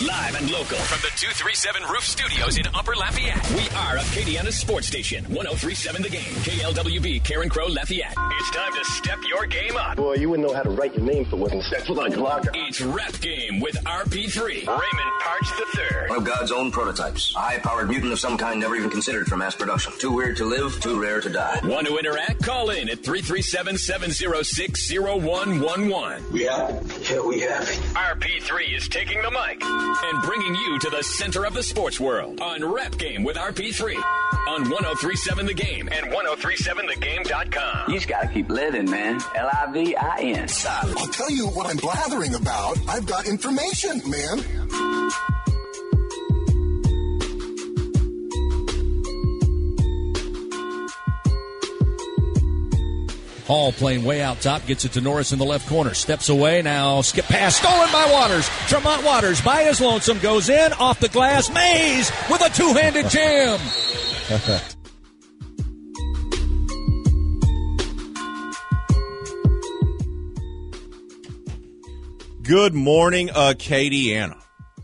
Live and local from the 237 Roof Studios in Upper Lafayette. We are Acadiana's sports station. 1037 The Game. KLWB, Karen Crow, Lafayette. It's time to step your game up. Boy, you wouldn't know how to write your name for what steps like blocker. It's Rep Game with RP3. Raymond Parks III. One of God's own prototypes. A high-powered mutant of some kind never even considered for mass production. Too weird to live, too rare to die. Want to interact? Call in at 337-706-0111. We have it. Yeah, we have it. RP3 is taking the mic and bringing you to the center of the sports world on Rep Game with RP3 on 1037 The Game and 1037thegame.com. You just gotta keep living, man. Livin. I'll tell you what I'm blathering about. I've got information, man. Hall playing way out top, gets it to Norris in the left corner, steps away, now skip pass, stolen by Waters. Tremont Waters by his lonesome, goes in, off the glass, Mays with a two-handed jam. Good morning, Acadiana.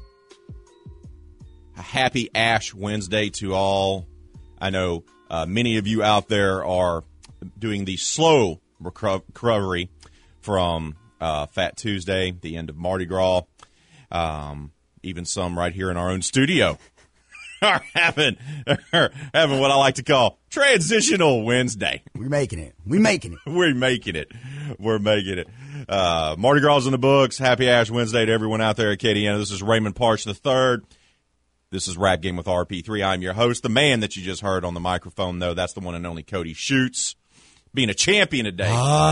A happy Ash Wednesday to all. I know many of you out there are doing the slow recovery from Fat Tuesday, the end of Mardi Gras. Even some right here in our own studio are having what I like to call Transitional Wednesday. We're making it. We're making it. Mardi Gras is in the books. Happy Ash Wednesday to everyone out there at Acadiana. This is Raymond Parks III. This is Rap Game with RP3. I'm your host. The man that you just heard on the microphone, though, that's the one and only Cody Schutz. Being a champion today.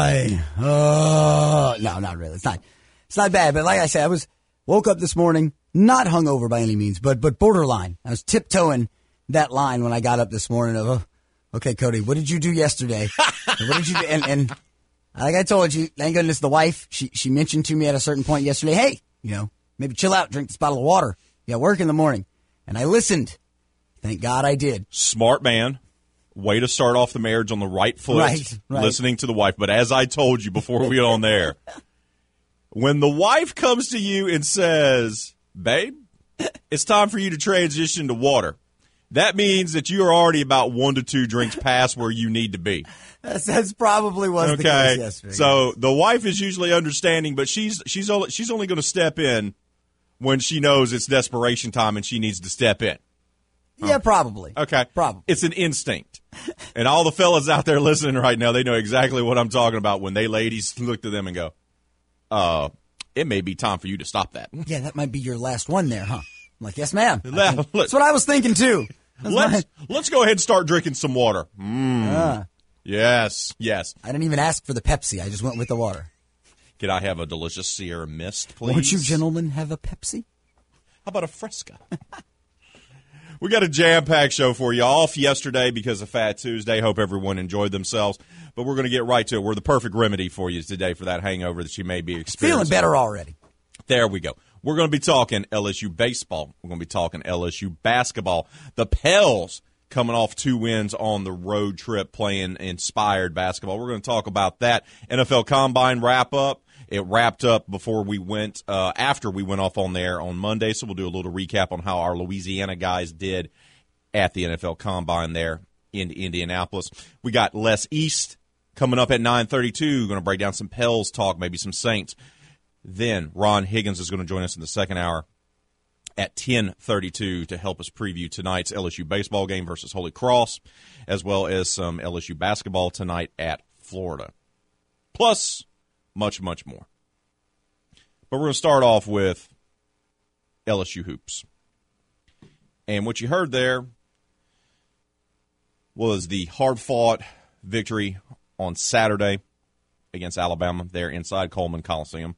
No, not really. It's not bad. But like I said, woke up this morning, not hungover by any means, but borderline. I was tiptoeing that line when I got up this morning of, okay, Cody, what did you do yesterday? What did you do? And like I told you, thank goodness the wife, she mentioned to me at a certain point yesterday, hey, maybe chill out, drink this bottle of water. You got work in the morning. And I listened. Thank God I did. Smart man. Way to start off the marriage on the right foot, right. Listening to the wife. But as I told you before we get on there, when the wife comes to you and says, babe, it's time for you to transition to water, that means that you are already about 1 to 2 drinks past where you need to be. That's probably was the case yesterday. So the wife is usually understanding, but she's only going to step in when she knows it's desperation time and she needs to step in. Yeah, probably. Okay. Probably. It's an instinct. And all the fellas out there listening right now, they know exactly what I'm talking about when they ladies look to them and go, it may be time for you to stop that. Yeah, that might be your last one there, huh? I'm like, yes, ma'am. That's what I was thinking, too. Let's go ahead and start drinking some water. Yes. I didn't even ask for the Pepsi. I just went with the water. Could I have a delicious Sierra Mist, please? Won't you gentlemen have a Pepsi? How about a Fresca? We got a jam-packed show for you. Off yesterday because of Fat Tuesday. Hope everyone enjoyed themselves. But we're going to get right to it. We're the perfect remedy for you today for that hangover that you may be experiencing. Feeling better already. There we go. We're going to be talking LSU baseball. We're going to be talking LSU basketball. The Pels coming off 2 wins on the road trip playing inspired basketball. We're going to talk about that. NFL Combine wrap-up. It wrapped up before we went, after we went off on there on Monday, so we'll do a little recap on how our Louisiana guys did at the NFL Combine there in Indianapolis. We got Les East coming up at 9:32, going to break down some Pels talk, maybe some Saints. Then Ron Higgins is going to join us in the second hour at 10:32 to help us preview tonight's LSU baseball game versus Holy Cross, as well as some LSU basketball tonight at Florida. Plus much, much more. But we're going to start off with LSU hoops. And what you heard there was the hard-fought victory on Saturday against Alabama there inside Coleman Coliseum.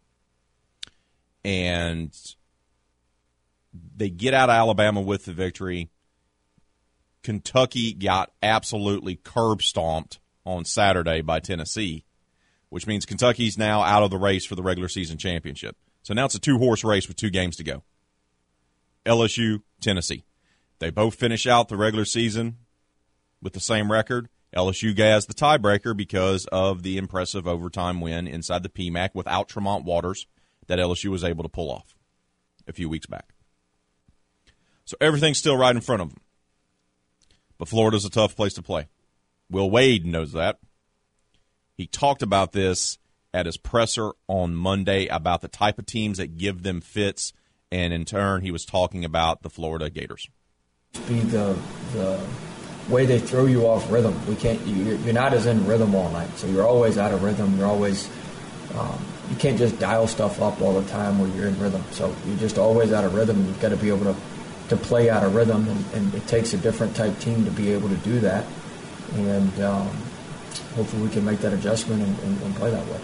And they get out of Alabama with the victory. Kentucky got absolutely curb-stomped on Saturday by Tennessee, which means Kentucky's now out of the race for the regular season championship. So now it's a 2-horse race with 2 games to go. LSU, Tennessee. They both finish out the regular season with the same record. LSU has the tiebreaker because of the impressive overtime win inside the PMAC without Tremont Waters that LSU was able to pull off. a few weeks back. So everything's still right in front of them. But Florida's a tough place to play. Will Wade knows that. He talked about this at his presser on Monday about the type of teams that give them fits, and in turn he was talking about the Florida Gators. Be the way they throw you off rhythm. You're not as in rhythm all night, so you're always out of rhythm. You're always you can't just dial stuff up all the time where you're in rhythm. So you're just always out of rhythm. You've got to be able to play out of rhythm, and it takes a different type team to be able to do that. And hopefully we can make that adjustment and play that way.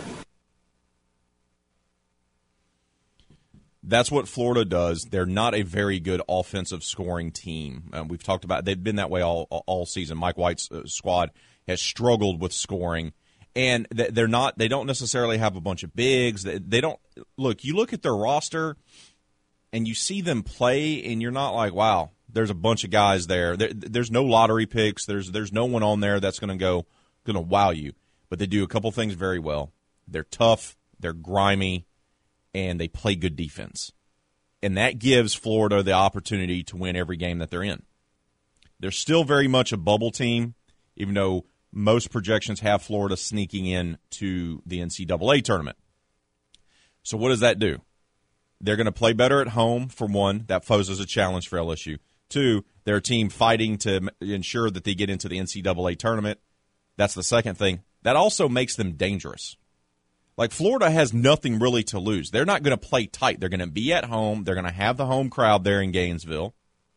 That's what Florida does. They're not a very good offensive scoring team. We've talked about they've been that way all season. Mike White's squad has struggled with scoring, and they're not. They don't necessarily have a bunch of bigs. They don't look. You look at their roster, and you see them play, and you're not like, wow, there's a bunch of guys there. There's no lottery picks. There's no one on there that's going to wow you. But they do a couple things very well. They're tough. They're grimy. And they play good defense. And that gives Florida the opportunity to win every game that they're in. They're still very much a bubble team, even though most projections have Florida sneaking in to the NCAA tournament. So what does that do? They're going to play better at home, for one. That poses a challenge for LSU. Two, they're a team fighting to ensure that they get into the NCAA tournament. That's the second thing. That also makes them dangerous. Like, Florida has nothing really to lose. They're not going to play tight. They're going to be at home. They're going to have the home crowd there in Gainesville.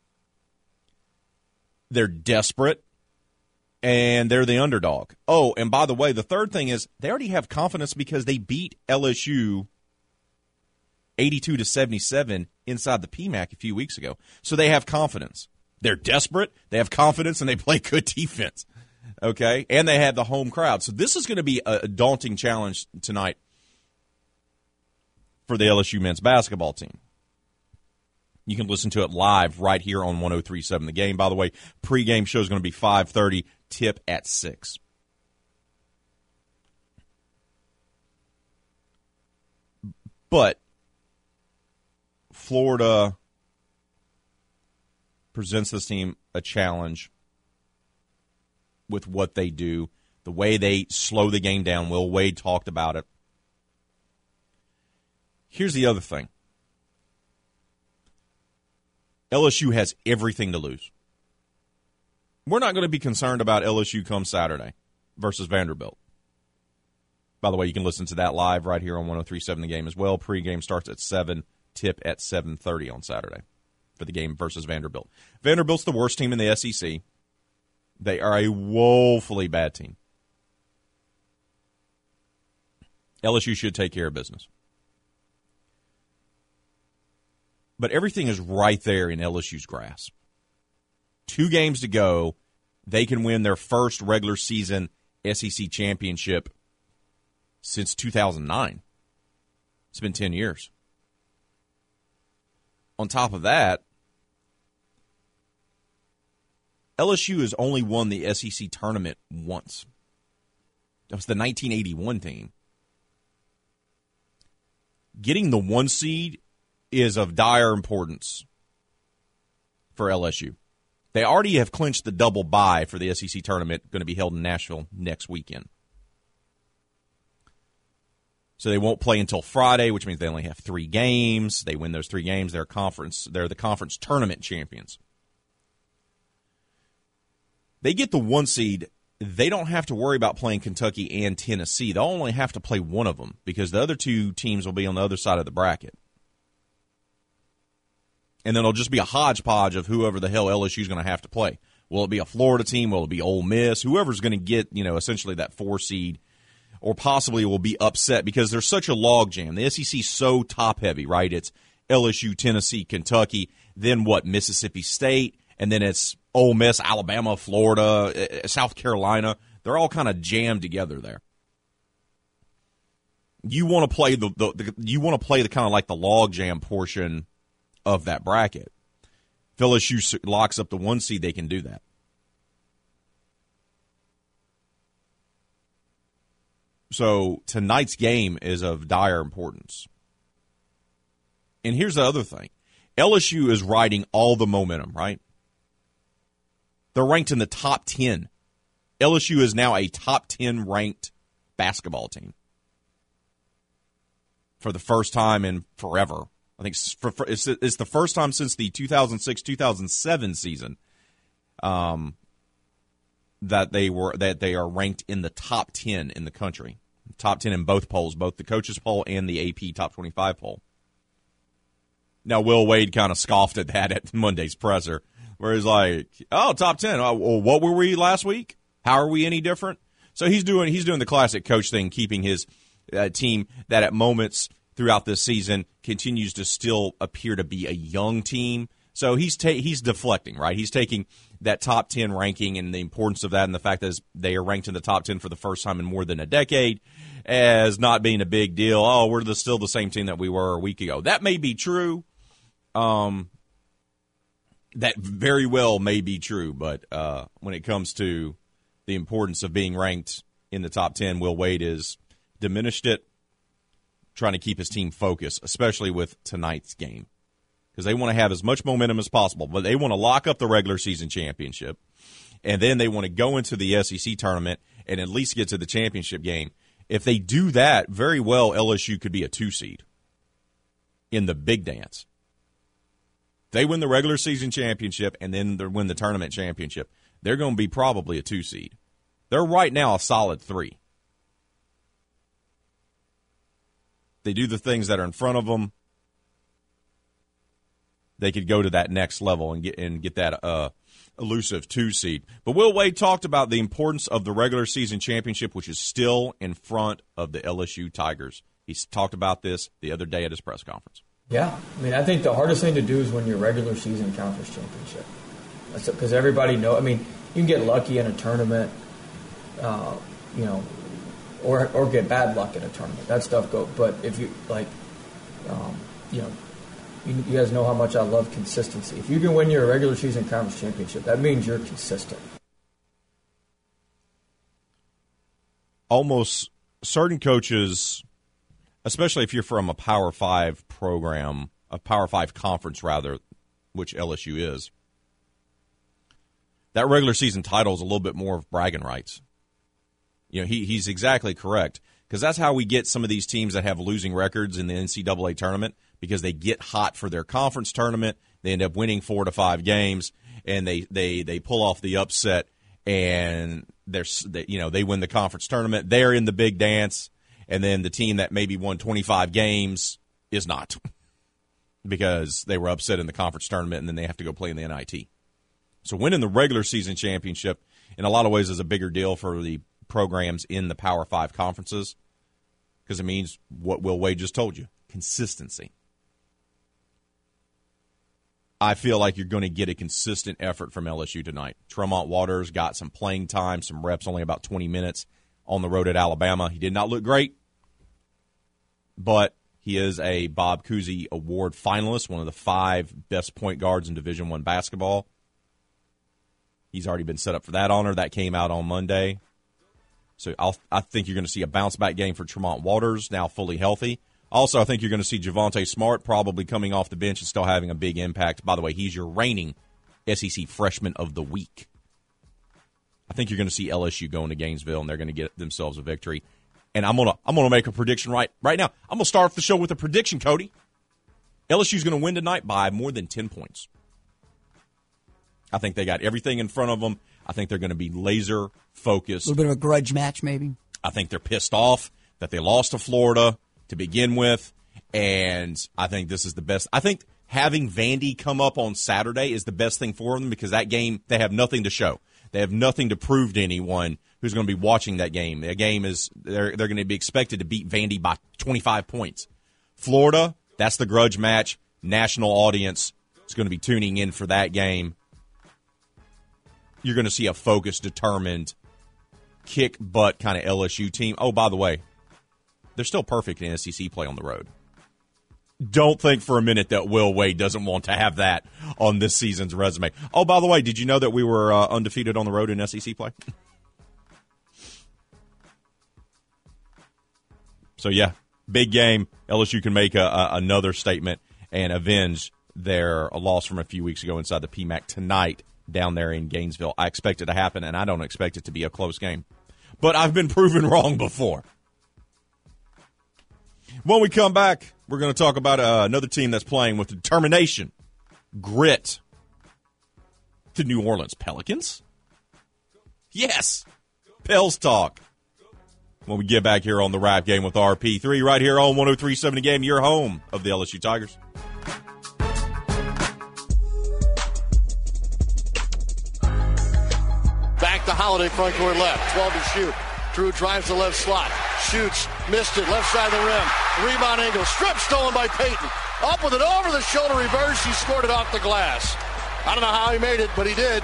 They're desperate, and they're the underdog. Oh, and by the way, the third thing is they already have confidence because they beat LSU 82-77 inside the PMAC a few weeks ago. So they have confidence. They're desperate, they have confidence, and they play good defense. Okay, and they had the home crowd. So this is going to be a daunting challenge tonight for the LSU men's basketball team. You can listen to it live right here on 103.7 The Game. By the way, pregame show is going to be 5:30, tip at 6. But Florida presents this team a challenge with what they do, the way they slow the game down. Will Wade talked about it. Here's the other thing. LSU has everything to lose. We're not going to be concerned about LSU come Saturday versus Vanderbilt. By the way, you can listen to that live right here on 103.7 The Game as well. Pre-game starts at 7, tip at 7:30 on Saturday for the game versus Vanderbilt. Vanderbilt's the worst team in the SEC. They are a woefully bad team. LSU should take care of business. But everything is right there in LSU's grasp. 2 games to go. They can win their first regular season SEC championship since 2009. It's been 10 years. On top of that, LSU has only won the SEC tournament once. That was the 1981 team. Getting the 1 seed is of dire importance for LSU. They already have clinched the double bye for the SEC tournament, going to be held in Nashville next weekend. So they won't play until Friday, which means they only have 3 games. They win those 3 games, they're the conference tournament champions. They get the 1 seed, they don't have to worry about playing Kentucky and Tennessee. They'll only have to play one of them because the other 2 teams will be on the other side of the bracket. And then it'll just be a hodgepodge of whoever the hell LSU's going to have to play. Will it be a Florida team? Will it be Ole Miss? Whoever's going to get, essentially that 4 seed, or possibly will be upset because there's such a logjam. The SEC's so top-heavy, right? It's LSU, Tennessee, Kentucky, then what? Mississippi State, and then it's Ole Miss, Alabama, Florida, South Carolina. They're all kind of jammed together there. You want to play the kind of like the logjam portion of that bracket. If LSU locks up the 1 seed, they can do that. So tonight's game is of dire importance. And here's the other thing. LSU is riding all the momentum, right? They're ranked in the top 10. LSU is now a top 10 ranked basketball team for the first time in forever. I think it's the first time since the 2006-2007 season that they are ranked in the top 10 in the country. Top 10 in both polls, both the coaches poll and the AP Top 25 poll. Now, Will Wade kind of scoffed at that at Monday's presser, where he's like, "Oh, top 10. Well, what were we last week? How are we any different?" So he's doing the classic coach thing, keeping his team that at moments throughout this season continues to still appear to be a young team. So he's deflecting, right? He's taking that top 10 ranking and the importance of that and the fact that they are ranked in the top 10 for the first time in more than a decade as not being a big deal. Oh, we're still the same team that we were a week ago. That may be true. That very well may be true, but when it comes to the importance of being ranked in the top 10, Will Wade has diminished it, trying to keep his team focused, especially with tonight's game. Because they want to have as much momentum as possible, but they want to lock up the regular season championship, and then they want to go into the SEC tournament and at least get to the championship game. If they do that, very well, LSU could be a 2 seed in the big dance. They win the regular season championship and then they win the tournament championship. They're going to be probably a 2 seed. They're right now a solid 3. They do the things that are in front of them. They could go to that next level and get that elusive 2 seed. But Will Wade talked about the importance of the regular season championship, which is still in front of the LSU Tigers. He talked about this the other day at his press conference. Yeah, I mean, I think the hardest thing to do is win your regular season conference championship. Because everybody knows. I mean, you can get lucky in a tournament, or get bad luck in a tournament. That stuff goes. But if you you guys know how much I love consistency. If you can win your regular season conference championship, that means you're consistent. Almost certain coaches, especially if you're from a Power 5 program, a Power 5 conference rather, which LSU is, that regular season title is a little bit more of bragging rights. You know, he's exactly correct, because that's how we get some of these teams that have losing records in the NCAA tournament, because they get hot for their conference tournament, they end up winning 4 to 5 games, and they pull off the upset, and they win the conference tournament. They're in the big dance, and then the team that maybe won 25 games is not, because they were upset in the conference tournament, and then they have to go play in the NIT. So winning the regular season championship in a lot of ways is a bigger deal for the programs in the Power 5 conferences, because it means what Will Wade just told you, consistency. I feel like you're going to get a consistent effort from LSU tonight. Tremont Waters got some playing time, some reps, only about 20 minutes on the road at Alabama. He did not look great, but he is a Bob Cousy Award finalist, one of the 5 best point guards in Division I basketball. He's already been set up for that honor. That came out on Monday. So I think you're going to see a bounce-back game for Tremont Waters, now fully healthy. Also, I think you're going to see Javonte Smart probably coming off the bench and still having a big impact. By the way, he's your reigning SEC Freshman of the Week. I think you're going to see LSU going to Gainesville, and they're going to get themselves a victory. And I'm gonna make a prediction right now. I'm going to start off the show with a prediction, Cody. LSU's going to win tonight by more than 10 points. I think they got everything in front of them. I think they're going to be laser focused. A little bit of a grudge match, maybe. I think they're pissed off that they lost to Florida to begin with, and I think this is the best. I think having Vandy come up on Saturday is the best thing for them, because that game, they have nothing to show. They have nothing to prove to anyone who's going to be watching that game. That game is they're going to be expected to beat Vandy by 25 points. Florida, that's the grudge match. National audience is going to be tuning in for that game. You're going to see a focused, determined, kick-butt kind of LSU team. Oh, by the way, they're still perfect in SEC play on the road. Don't think for a minute that Will Wade doesn't want to have that on this season's resume. Oh, by the way, did you know that we were undefeated on the road in SEC play? So, yeah, big game. LSU can make another statement and avenge a loss from a few weeks ago inside the PMAC tonight down there in Gainesville. I expect it to happen, and I don't expect it to be a close game. But I've been proven wrong before. When we come back, we're going to talk about another team that's playing with determination, grit. The New Orleans Pelicans? Yes. Pels talk. When we get back here on the Rap Game with RP3, right here on 103.7 The Game, your home of the LSU Tigers. Back to Holiday, front court left, 12 to shoot. Drew drives the left slot, shoots, missed it, left side of the rim. Rebound angle, strip stolen by Payton. Up with an over-the-shoulder reverse, he scored it off the glass. I don't know how he made it, but he did.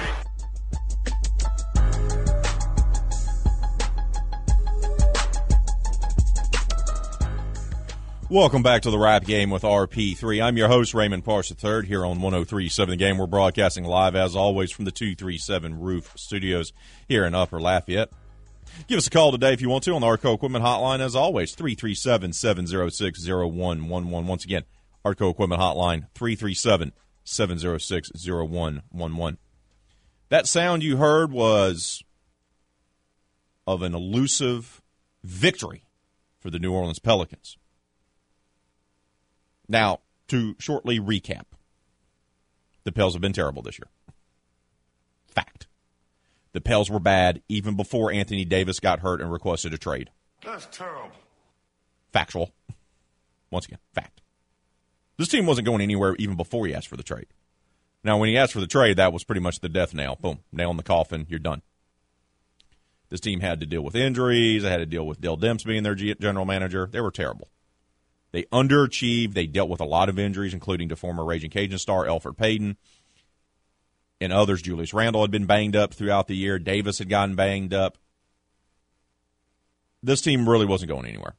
Welcome back to the Rap Game with RP3. I'm your host, Raymond Parsh III, here on 103.7 The Game. We're broadcasting live, as always, from the 237 Roof Studios here in Upper Lafayette. Give us a call today if you want to on the Arco Equipment Hotline, as always, 337-706-0111. Once again, Arco Equipment Hotline, 337-706-0111. That sound you heard was of an elusive victory for the New Orleans Pelicans. Now, to shortly recap, the Pels have been terrible this year. Fact. The Pels were bad even before Anthony Davis got hurt and requested a trade. That's terrible. Factual. Once again, fact. This team wasn't going anywhere even before he asked for the trade. Now, when he asked for the trade, that was pretty much the death nail. Boom, nail in the coffin, you're done. This team had to deal with injuries. They had to deal with Dell Demps being their general manager. They were terrible. They underachieved. They dealt with a lot of injuries, including to former Raging Cajun star Elfrid Payton and others. Julius Randle had been banged up throughout the year. Davis had gotten banged up. This team really wasn't going anywhere.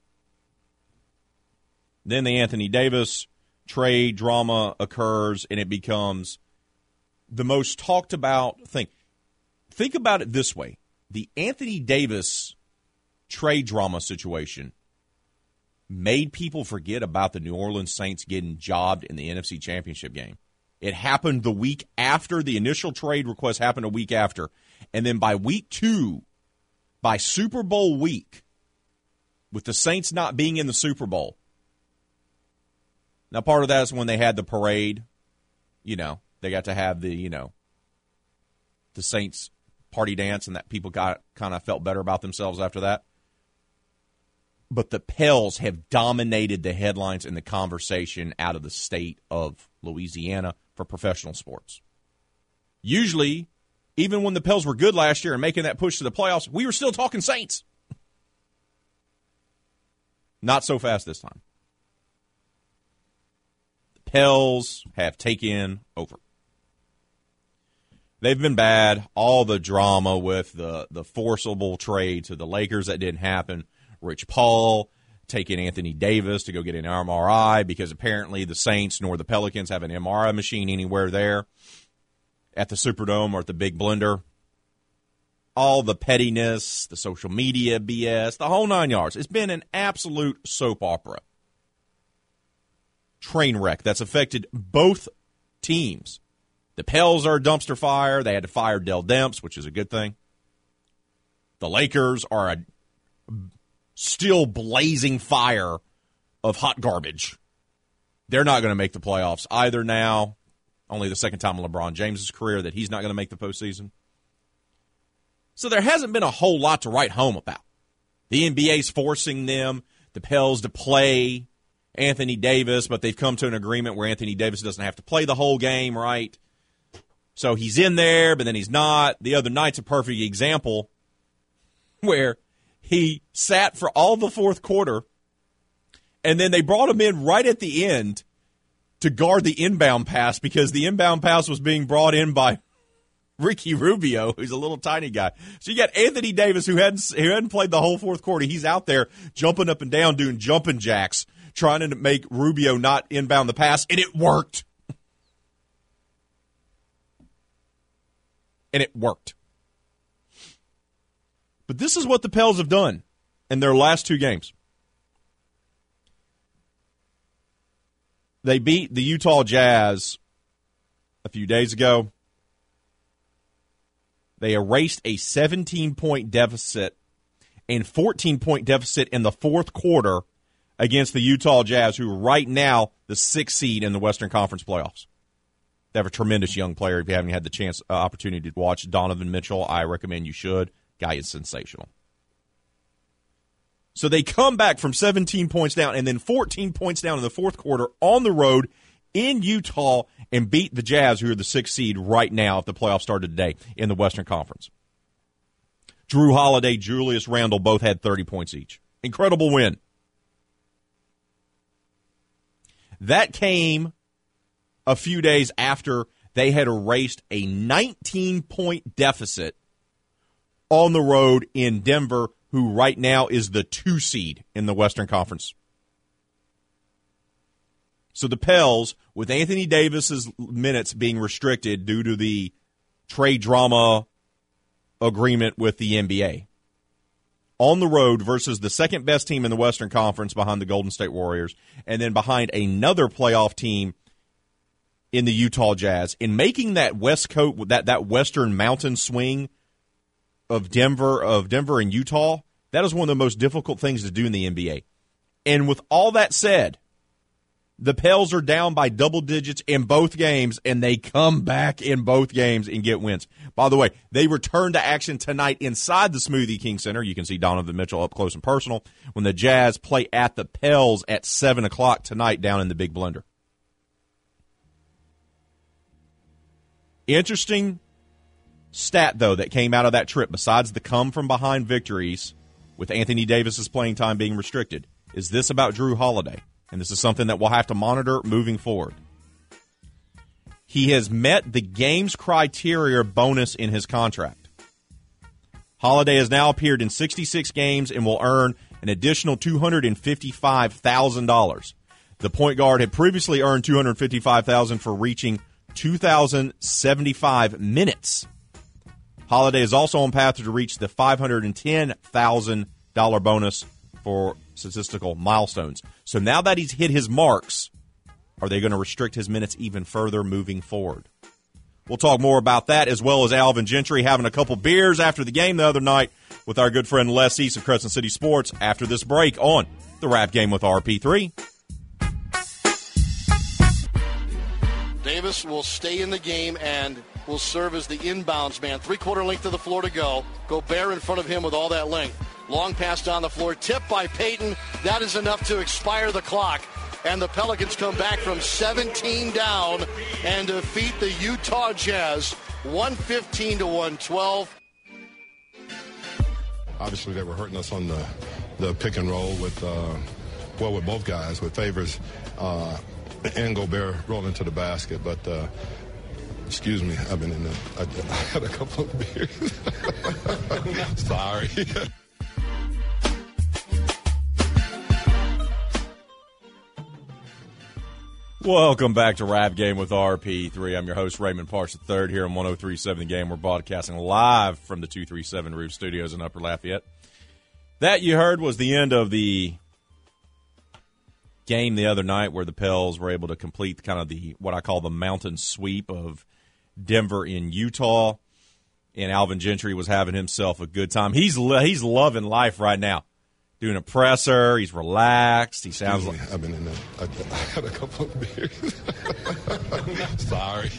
Then the Anthony Davis trade drama occurs, and it becomes the most talked about thing. Think about it this way. The Anthony Davis trade drama situation made people forget about the New Orleans Saints getting jobbed in the NFC Championship game. It happened the week after. The initial trade request happened a week after. And then by week 2, by Super Bowl week, with the Saints not being in the Super Bowl. Now, part of that is when they had the parade. You know, they got to have the, the Saints party dance, and that people kind of felt better about themselves after that. But the Pels have dominated the headlines and the conversation out of the state of Louisiana for professional sports. Usually, even when the Pels were good last year and making that push to the playoffs, we were still talking Saints. Not so fast this time. The Pels have taken over. They've been bad. All the drama with the forcible trade to the Lakers that didn't happen. Rich Paul taking Anthony Davis to go get an MRI because apparently the Saints nor the Pelicans have an MRI machine anywhere there at the Superdome or at the Big Blender. All the pettiness, the social media BS, the whole 9 yards. It's been an absolute soap opera. Train wreck that's affected both teams. The Pels are a dumpster fire. They had to fire Dell Demps, which is a good thing. The Lakers are a still blazing fire of hot garbage. They're not going to make the playoffs either now. Only the second time in LeBron James' career that he's not going to make the postseason. So there hasn't been a whole lot to write home about. The NBA's forcing the Pels to play Anthony Davis, but they've come to an agreement where Anthony Davis doesn't have to play the whole game, right? So he's in there, but then he's not. The other night's a perfect example where he sat for all the fourth quarter, and then they brought him in right at the end to guard the inbound pass because the inbound pass was being brought in by Ricky Rubio, who's a little tiny guy. So you got Anthony Davis, who hadn't played the whole fourth quarter. He's out there jumping up and down, doing jumping jacks, trying to make Rubio not inbound the pass, and it worked. And it worked. But this is what the Pels have done in their last 2 games. They beat the Utah Jazz a few days ago. They erased a 17-point deficit and 14-point deficit in the fourth quarter against the Utah Jazz, who are right now the 6th seed in the Western Conference playoffs. They have a tremendous young player. If you haven't had the opportunity to watch Donovan Mitchell, I recommend you should. Guy is sensational. So they come back from 17 points down and then 14 points down in the fourth quarter on the road in Utah and beat the Jazz, who are the 6th seed right now if the playoffs started today in the Western Conference. Drew Holiday, Julius Randle both had 30 points each. Incredible win. That came a few days after they had erased a 19-point deficit on the road in Denver, who right now is the 2 seed in the Western Conference. So the Pels, with Anthony Davis's minutes being restricted due to the trade drama agreement with the NBA, on the road versus the second-best team in the Western Conference behind the Golden State Warriors, and then behind another playoff team in the Utah Jazz, in making that West Coast, that Western mountain swing of Denver and Utah, that is one of the most difficult things to do in the NBA. And with all that said, the Pels are down by double digits in both games, and they come back in both games and get wins. By the way, they return to action tonight inside the Smoothie King Center. You can see Donovan Mitchell up close and personal when the Jazz play at the Pels at 7 o'clock tonight down in the Big Blender. Interesting stat, though, that came out of that trip, besides the come-from-behind victories with Anthony Davis's playing time being restricted, is this about Drew Holiday. And this is something that we'll have to monitor moving forward. He has met the games criteria bonus in his contract. Holiday has now appeared in 66 games and will earn an additional $255,000. The point guard had previously earned $255,000 for reaching 2,075 minutes. Holiday is also on path to reach the $510,000 bonus for statistical milestones. So now that he's hit his marks, are they going to restrict his minutes even further moving forward? We'll talk more about that, as well as Alvin Gentry having a couple beers after the game the other night with our good friend Les East of Crescent City Sports after this break on The Rap Game with RP3. Davis will stay in the game and will serve as the inbounds man. 3/4 length of the floor to go. Gobert in front of him with all that length. Long pass down the floor, tipped by Payton. That is enough to expire the clock. And the Pelicans come back from 17 down and defeat the Utah Jazz 115-112. Obviously, they were hurting us on the pick and roll with both guys, with Favors and Gobert rolling to the basket. But excuse me, I had a couple of beers. Sorry. Welcome back to Rap Game with RP3. I'm your host, Raymond Parks III, here on 103.7 The Game. We're broadcasting live from the 237 Roof Studios in Upper Lafayette. That you heard was the end of the game the other night, where the Pels were able to complete kind of what I call the mountain sweep of Denver in Utah. And Alvin Gentry was having himself a good time. He's loving life right now. Doing a presser, he's relaxed. He sounds like I had a couple of beers. Sorry.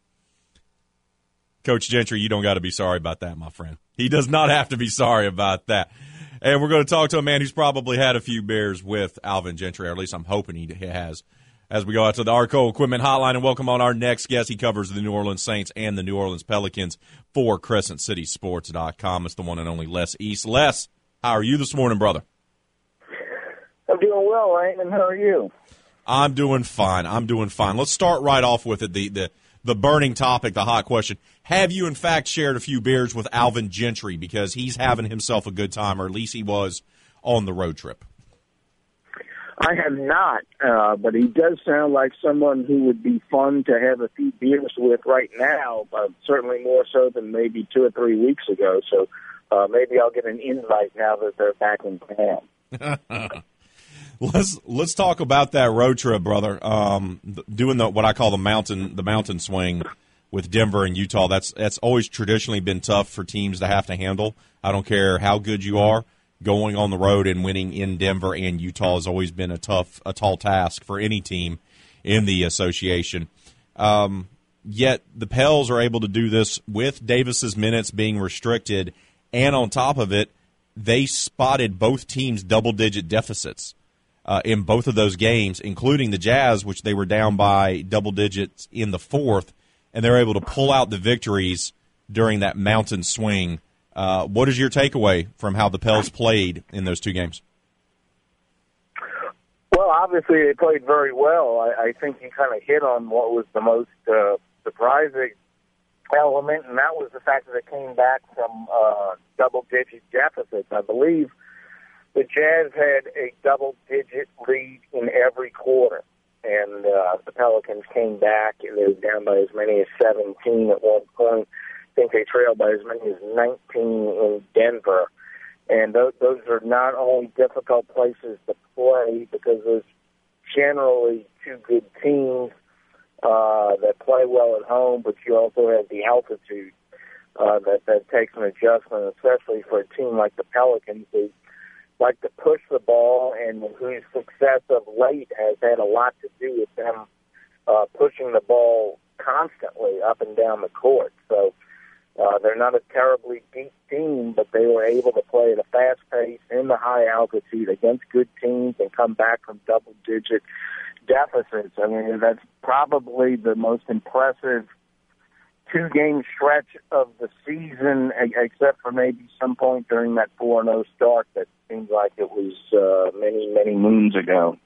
Coach Gentry, you don't got to be sorry about that, my friend. He does not have to be sorry about that. And we're going to talk to a man who's probably had a few beers with Alvin Gentry, or at least I'm hoping he has, as we go out to the Arco Equipment Hotline and welcome on our next guest. He covers the New Orleans Saints and the New Orleans Pelicans for CrescentCitySports.com. It's the one and only Les East. Les, how are you this morning, brother? I'm doing well, Raymond. How are you? I'm doing fine. Let's start right off with it, the burning topic, the hot question. Have you, in fact, shared a few beers with Alvin Gentry, because he's having himself a good time, or at least he was on the road trip? I have not, but he does sound like someone who would be fun to have a few beers with right now, certainly more so than maybe 2 or 3 weeks ago. So maybe I'll get an invite now that they're back in town. Let's talk about that road trip, brother. Doing what I call the mountain swing with Denver and Utah. That's always traditionally been tough for teams to have to handle. I don't care how good you are. Going on the road and winning in Denver and Utah has always been a tall task for any team in the association. Yet the Pels are able to do this with Davis's minutes being restricted, and on top of it, they spotted both teams' double-digit deficits in both of those games, including the Jazz, which they were down by double digits in the fourth, and they're able to pull out the victories during that mountain swing. What is your takeaway from how the Pels played in those two games? Well, obviously they played very well. I think you kind of hit on what was the most surprising element, and that was the fact that it came back from double-digit deficits. I believe the Jazz had a double-digit lead in every quarter, and the Pelicans came back, and they were down by as many as 17 at one point. I think they trailed by as many as 19 in Denver. And those are not only difficult places to play because there's generally two good teams that play well at home, but you also have the altitude that takes an adjustment, especially for a team like the Pelicans who like to push the ball and whose success of late has had a lot to do with them pushing the ball constantly up and down the court. So they're not a terribly deep team, but they were able to play at a fast pace in the high altitude against good teams and come back from double-digit deficits. I mean, that's probably the most impressive two-game stretch of the season, except for maybe some point during that 4-0 start that seems like it was many, many moons ago.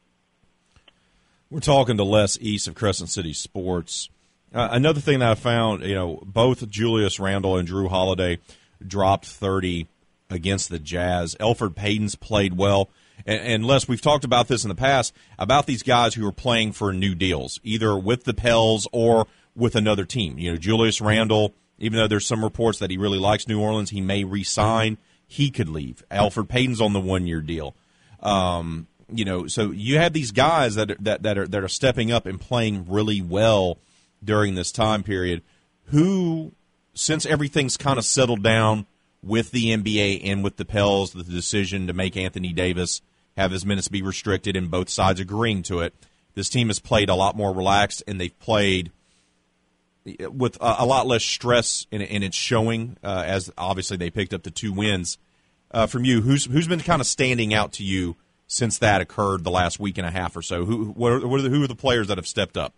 We're talking to Les East of Crescent City Sports. Another thing that I found, both Julius Randle and Drew Holiday dropped 30 against the Jazz. Elfrid Payton's played well. And Les, we've talked about this in the past, about these guys who are playing for new deals, either with the Pels or with another team. Julius Randle, even though there's some reports that he really likes New Orleans, he may re-sign. He could leave. Elfrid Payton's on the one-year deal. So you have these guys that are stepping up and playing really well during this time period, who, since everything's kind of settled down with the NBA and with the Pels, the decision to make Anthony Davis have his minutes be restricted and both sides agreeing to it, this team has played a lot more relaxed, and they've played with a lot less stress in its showing, as obviously they picked up the 2 wins. From you, who's been kind of standing out to you since that occurred the last week and a half or so? Who are the players that have stepped up?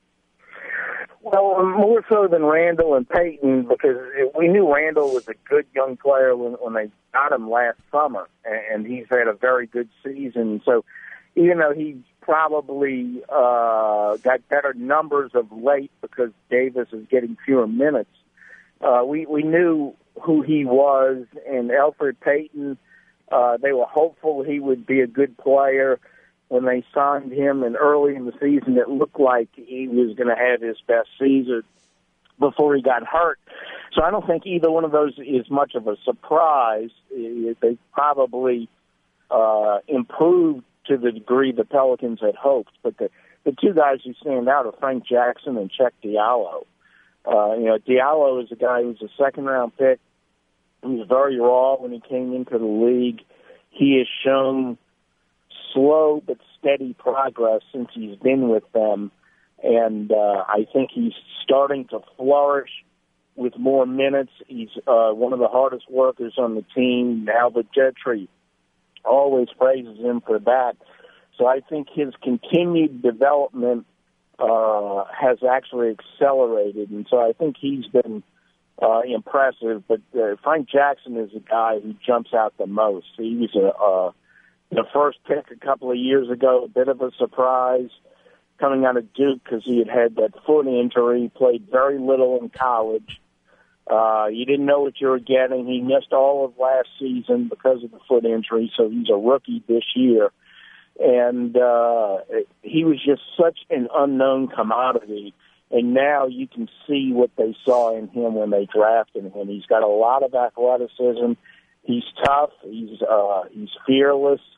Well, more so than Randle and Payton, because we knew Randle was a good young player when they got him last summer, and he's had a very good season. So even though he probably got better numbers of late because Davis is getting fewer minutes, we knew who he was, and Elfrid Payton, they were hopeful he would be a good player. When they signed him, and early in the season, it looked like he was going to have his best season before he got hurt. So I don't think either one of those is much of a surprise. They probably improved to the degree the Pelicans had hoped. But the two guys who stand out are Frank Jackson and Cheick Diallo. Diallo is a guy who's a second-round pick. He was very raw when he came into the league. He has shown slow but steady progress since he's been with them, and I think he's starting to flourish with more minutes. He's one of the hardest workers on the team. Albert Gentry always praises him for that. So I think his continued development has actually accelerated, and so I think he's been impressive. But Frank Jackson is a guy who jumps out the most. He was the first pick a couple of years ago, a bit of a surprise coming out of Duke because he had that foot injury, played very little in college. You didn't know what you were getting. He missed all of last season because of the foot injury, so he's a rookie this year. And he was just such an unknown commodity, and now you can see what they saw in him when they drafted him. He's got a lot of athleticism. He's tough. He's fearless.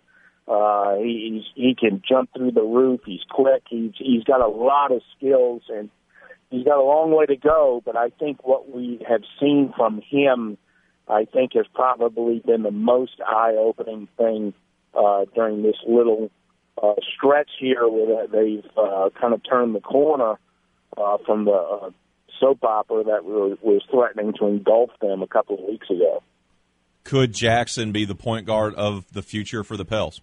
He can jump through the roof. He's quick. He's got a lot of skills, and he's got a long way to go. But I think what we have seen from him, I think, has probably been the most eye-opening thing during this little stretch here where they've kind of turned the corner from the soap opera that was threatening to engulf them a couple of weeks ago. Could Jackson be the point guard of the future for the Pels?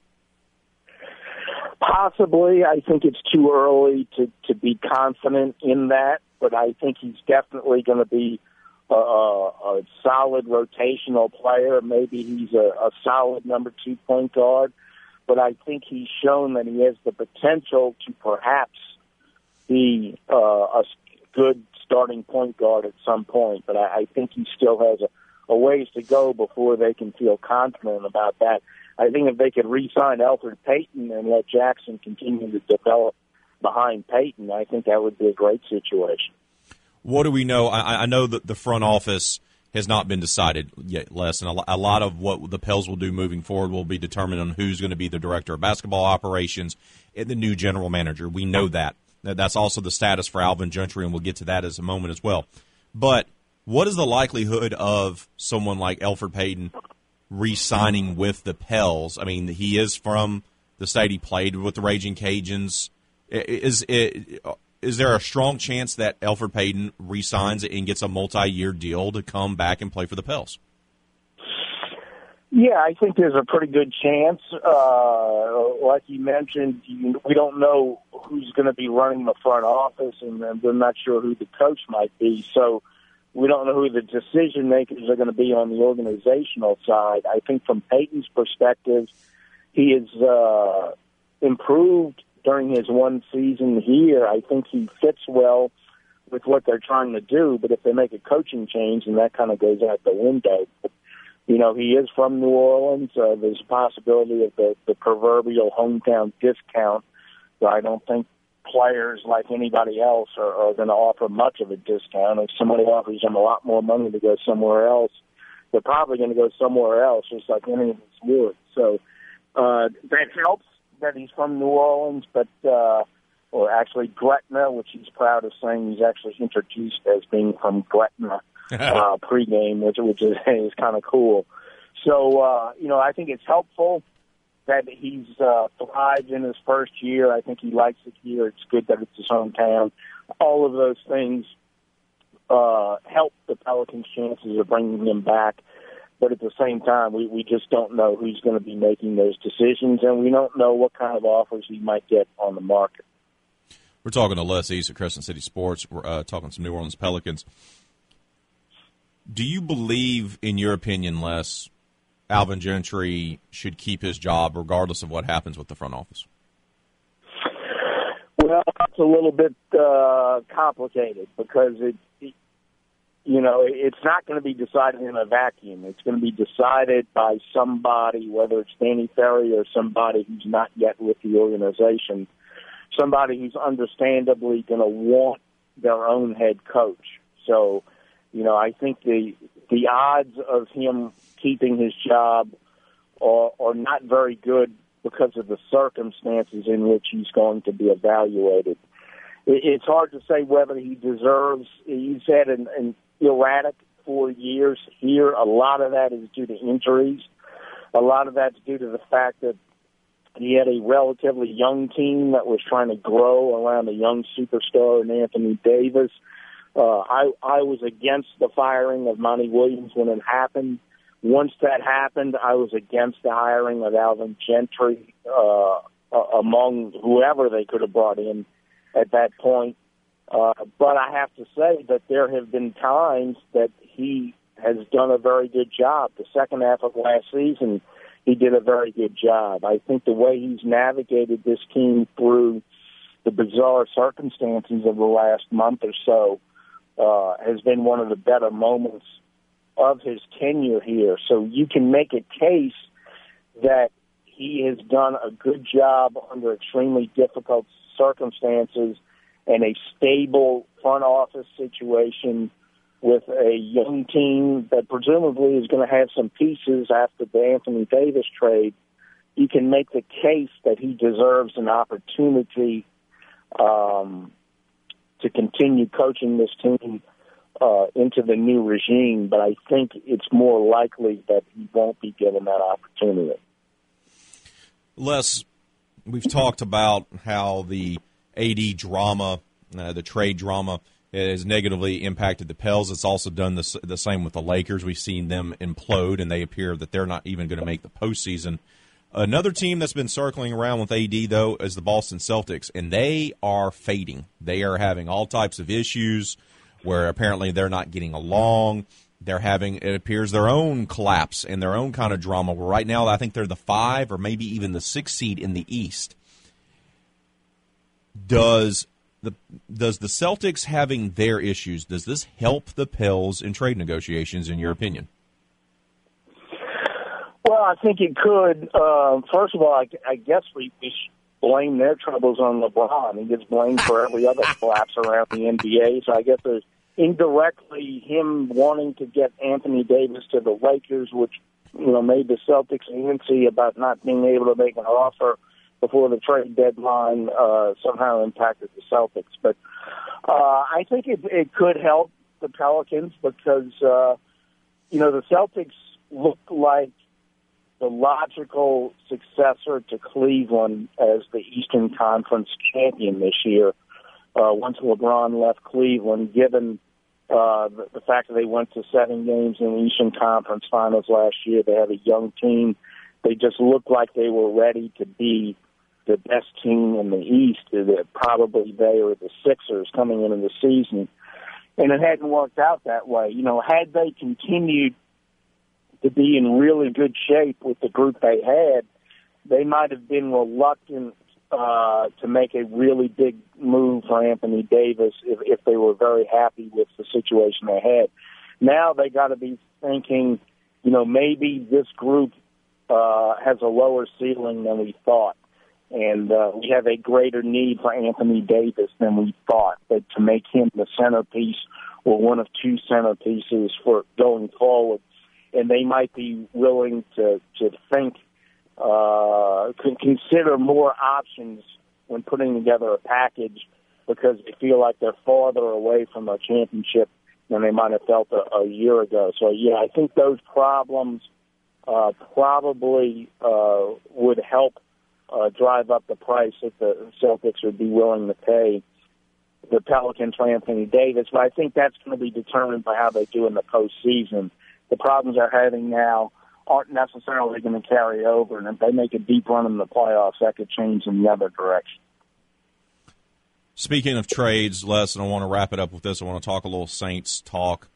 Possibly. I think it's too early to be confident in that, but I think he's definitely going to be a solid rotational player. Maybe he's a solid number 2 point guard, but I think he's shown that he has the potential to perhaps be a good starting point guard at some point, but I think he still has a ways to go before they can feel confident about that. I think if they could re-sign Elfrid Payton and let Jackson continue to develop behind Payton, I think that would be a great situation. What do we know? I know that the front office has not been decided yet, Les, and a lot of what the Pels will do moving forward will be determined on who's going to be the director of basketball operations and the new general manager. We know that. That's also the status for Alvin Gentry, and we'll get to that as a moment as well. But what is the likelihood of someone like Elfrid Payton re-signing with the Pels? I mean, he is from the state. He played with the Raging Cajuns. Is there a strong chance that Elfrid Payton re-signs and gets a multi-year deal to come back and play for the Pels? Yeah, I think there's a pretty good chance. Like you mentioned, we don't know who's going to be running the front office, and we're not sure who the coach might be. So we don't know who the decision makers are going to be on the organizational side. I think from Payton's perspective, he has improved during his one season here. I think he fits well with what they're trying to do, but if they make a coaching change, then that kind of goes out the window. But, you know, he is from New Orleans. There's a possibility of the proverbial hometown discount. So I don't think players like anybody else are going to offer much of a discount. If somebody offers them a lot more money to go somewhere else, they're probably going to go somewhere else, just like any of us would. So that helps that he's from New Orleans, but or actually Gretna, which he's proud of saying he's actually introduced as being from Gretna pregame, which is kind of cool. So, you know, I think it's helpful that he's thrived in his first year. I think he likes it here. It's good that it's his hometown. All of those things help the Pelicans' chances of bringing him back. But at the same time, we just don't know who's going to be making those decisions, and we don't know what kind of offers he might get on the market. We're talking to Les East at Crescent City Sports. We're talking some New Orleans Pelicans. Do you believe, in your opinion, Les, Alvin Gentry should keep his job regardless of what happens with the front office? Well, it's a little bit complicated because it's not going to be decided in a vacuum. It's going to be decided by somebody, whether it's Danny Ferry or somebody who's not yet with the organization, somebody who's understandably going to want their own head coach. So, you know, I think the odds of him keeping his job are not very good because of the circumstances in which he's going to be evaluated. It's hard to say whether he deserves. He's had an erratic 4 years here. A lot of that is due to injuries. A lot of that's due to the fact that he had a relatively young team that was trying to grow around a young superstar in Anthony Davis. I was against the firing of Monty Williams when it happened. Once that happened, I was against the hiring of Alvin Gentry among whoever they could have brought in at that point. But I have to say that there have been times that he has done a very good job. The second half of last season, he did a very good job. I think the way he's navigated this team through the bizarre circumstances of the last month or so has been one of the better moments of his tenure here. So you can make a case that he has done a good job under extremely difficult circumstances and a stable front office situation with a young team that presumably is going to have some pieces after the Anthony Davis trade you can make the case that he deserves an opportunity to continue coaching this team into the new regime, but I think it's more likely that he won't be given that opportunity. Les, we've talked about how the AD drama, the trade drama, has negatively impacted the Pels. It's also done the same with the Lakers. We've seen them implode, and they appear that they're not even going to make the postseason. Another team that's been circling around with AD, though, is the Boston Celtics, and they are fading. They are having all types of issues where apparently they're not getting along. They're having, it appears, their own collapse and their own kind of drama. Right now, I think they're the 5 or maybe even the 6 seed in the East. Does the Celtics having their issues, does this help the Pels in trade negotiations, in your opinion? Well, I think it could. First of all, I guess we should blame their troubles on LeBron. He gets blamed for every other collapse around the NBA. So I guess there's indirectly him wanting to get Anthony Davis to the Lakers, which made the Celtics antsy about not being able to make an offer before the trade deadline, somehow impacted the Celtics. But I think it could help the Pelicans because the Celtics look like the logical successor to Cleveland as the Eastern Conference champion this year. Once LeBron left Cleveland, given the fact that they went to 7 games in the Eastern Conference Finals last year, they had a young team. They just looked like they were ready to be the best team in the East. Probably they or the Sixers coming into the season. And it hadn't worked out that way. Had they continued to be in really good shape with the group they had, they might have been reluctant to make a really big move for Anthony Davis if they were very happy with the situation they had. Now they got to be thinking, maybe this group has a lower ceiling than we thought, and we have a greater need for Anthony Davis than we thought, but to make him the centerpiece or one of 2 centerpieces for going forward. And they might be willing to think, consider more options when putting together a package because they feel like they're farther away from a championship than they might have felt a year ago. So, yeah, I think those problems probably would help drive up the price that the Celtics would be willing to pay the Pelicans for Anthony Davis. But I think that's going to be determined by how they do in the postseason. The problems they're having now aren't necessarily going to carry over, and if they make a deep run in the playoffs, that could change in the other direction. Speaking of trades, Les, and I want to wrap it up with this. I want to talk a little Saints talk.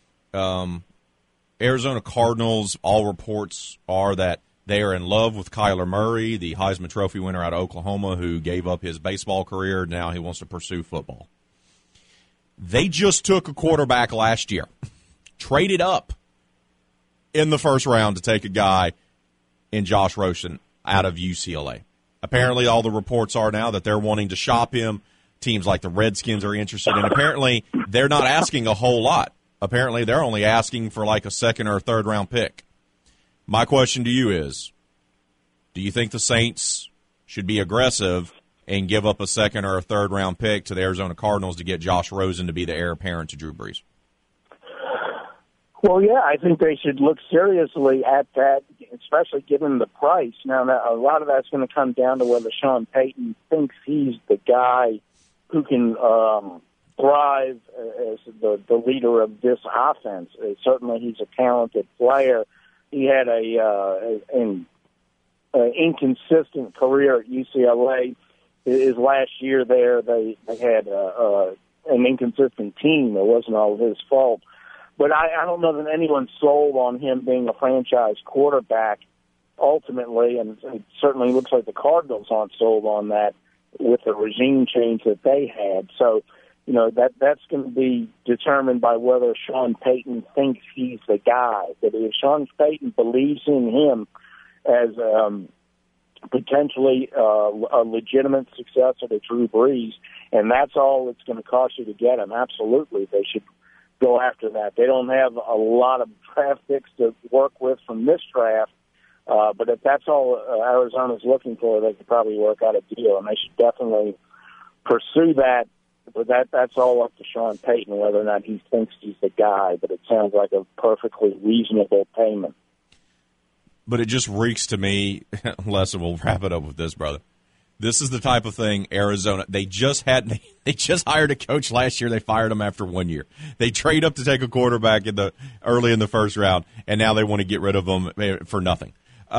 Arizona Cardinals, all reports are that they are in love with Kyler Murray, the Heisman Trophy winner out of Oklahoma, who gave up his baseball career. Now he wants to pursue football. They just took a quarterback last year, traded up in the first round to take a guy in Josh Rosen out of UCLA. Apparently, all the reports are now that they're wanting to shop him. Teams like the Redskins are interested, and apparently they're not asking a whole lot. Apparently, they're only asking for like a 2nd or a 3rd round pick. My question to you is, do you think the Saints should be aggressive and give up a 2nd or a 3rd round pick to the Arizona Cardinals to get Josh Rosen to be the heir apparent to Drew Brees? Well, yeah, I think they should look seriously at that, especially given the price. Now, a lot of that's going to come down to whether Sean Payton thinks he's the guy who can thrive as the leader of this offense. Certainly, he's a talented player. He had an inconsistent career at UCLA. His last year there, they had an inconsistent team. It wasn't all his fault. But I don't know that anyone's sold on him being a franchise quarterback ultimately, and it certainly looks like the Cardinals aren't sold on that with the regime change that they had. So, that's going to be determined by whether Sean Payton thinks he's the guy. But if Sean Payton believes in him as potentially a legitimate successor to Drew Brees, and that's all it's going to cost you to get him, absolutely, they should go after that. They don't have a lot of draft picks to work with from this draft, But if that's all Arizona's looking for, they could probably work out a deal, and they should definitely pursue that. But that's all up to Sean Payton, whether or not he thinks he's the guy. But it sounds like a perfectly reasonable payment. But it just reeks to me, Les, and we'll wrap it up with this, brother. This is the type of thing Arizona, they just hired a coach last year. They fired him after 1 year. They trade up to take a quarterback early in the first round, and now they want to get rid of him for nothing.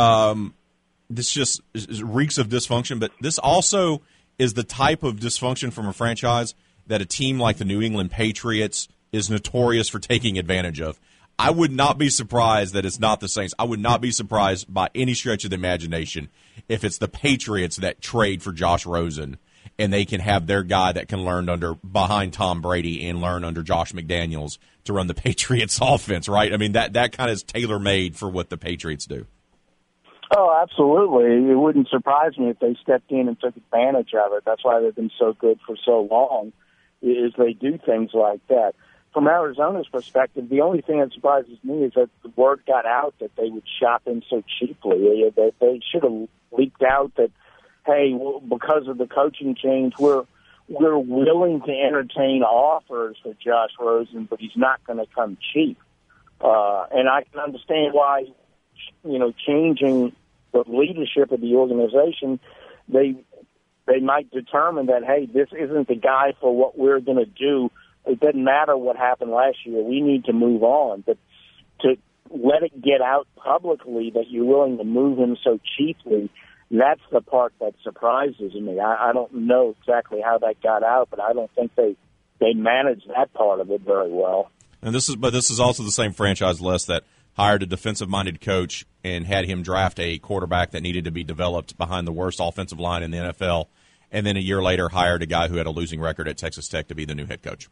This just reeks of dysfunction, but this also is the type of dysfunction from a franchise that a team like the New England Patriots is notorious for taking advantage of. I would not be surprised that it's not the Saints. I would not be surprised by any stretch of the imagination if it's the Patriots that trade for Josh Rosen and they can have their guy that can learn behind Tom Brady and learn under Josh McDaniels to run the Patriots offense, right? I mean, that kind of is tailor-made for what the Patriots do. Oh, absolutely. It wouldn't surprise me if they stepped in and took advantage of it. That's why they've been so good for so long, is they do things like that. From Arizona's perspective, the only thing that surprises me is that the word got out that they would shop him so cheaply. They should have leaked out that, hey, well, because of the coaching change, we're willing to entertain offers for Josh Rosen, but he's not going to come cheap. And I can understand why, changing the leadership of the organization, they might determine that, hey, this isn't the guy for what we're going to do. It doesn't matter what happened last year. We need to move on. But to let it get out publicly that you're willing to move him so cheaply, that's the part that surprises me. I don't know exactly how that got out, but I don't think they managed that part of it very well. And this is also the same franchise, Les, that hired a defensive-minded coach and had him draft a quarterback that needed to be developed behind the worst offensive line in the NFL, and then a year later hired a guy who had a losing record at Texas Tech to be the new head coach.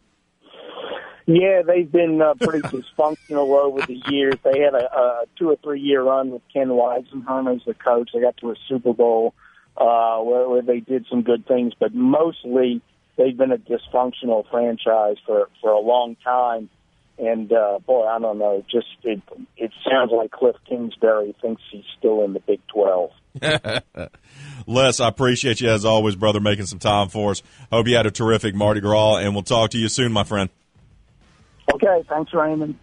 Yeah, they've been pretty dysfunctional over the years. They had a 2 or 3 year run with Ken Weisenhunt as the coach. They got to a Super Bowl where they did some good things, but mostly they've been a dysfunctional franchise for a long time. And, boy, I don't know. It sounds like Cliff Kingsbury thinks he's still in the Big 12. Les, I appreciate you, as always, brother, making some time for us. Hope you had a terrific Mardi Gras, and we'll talk to you soon, my friend. Okay, thanks, Raymond.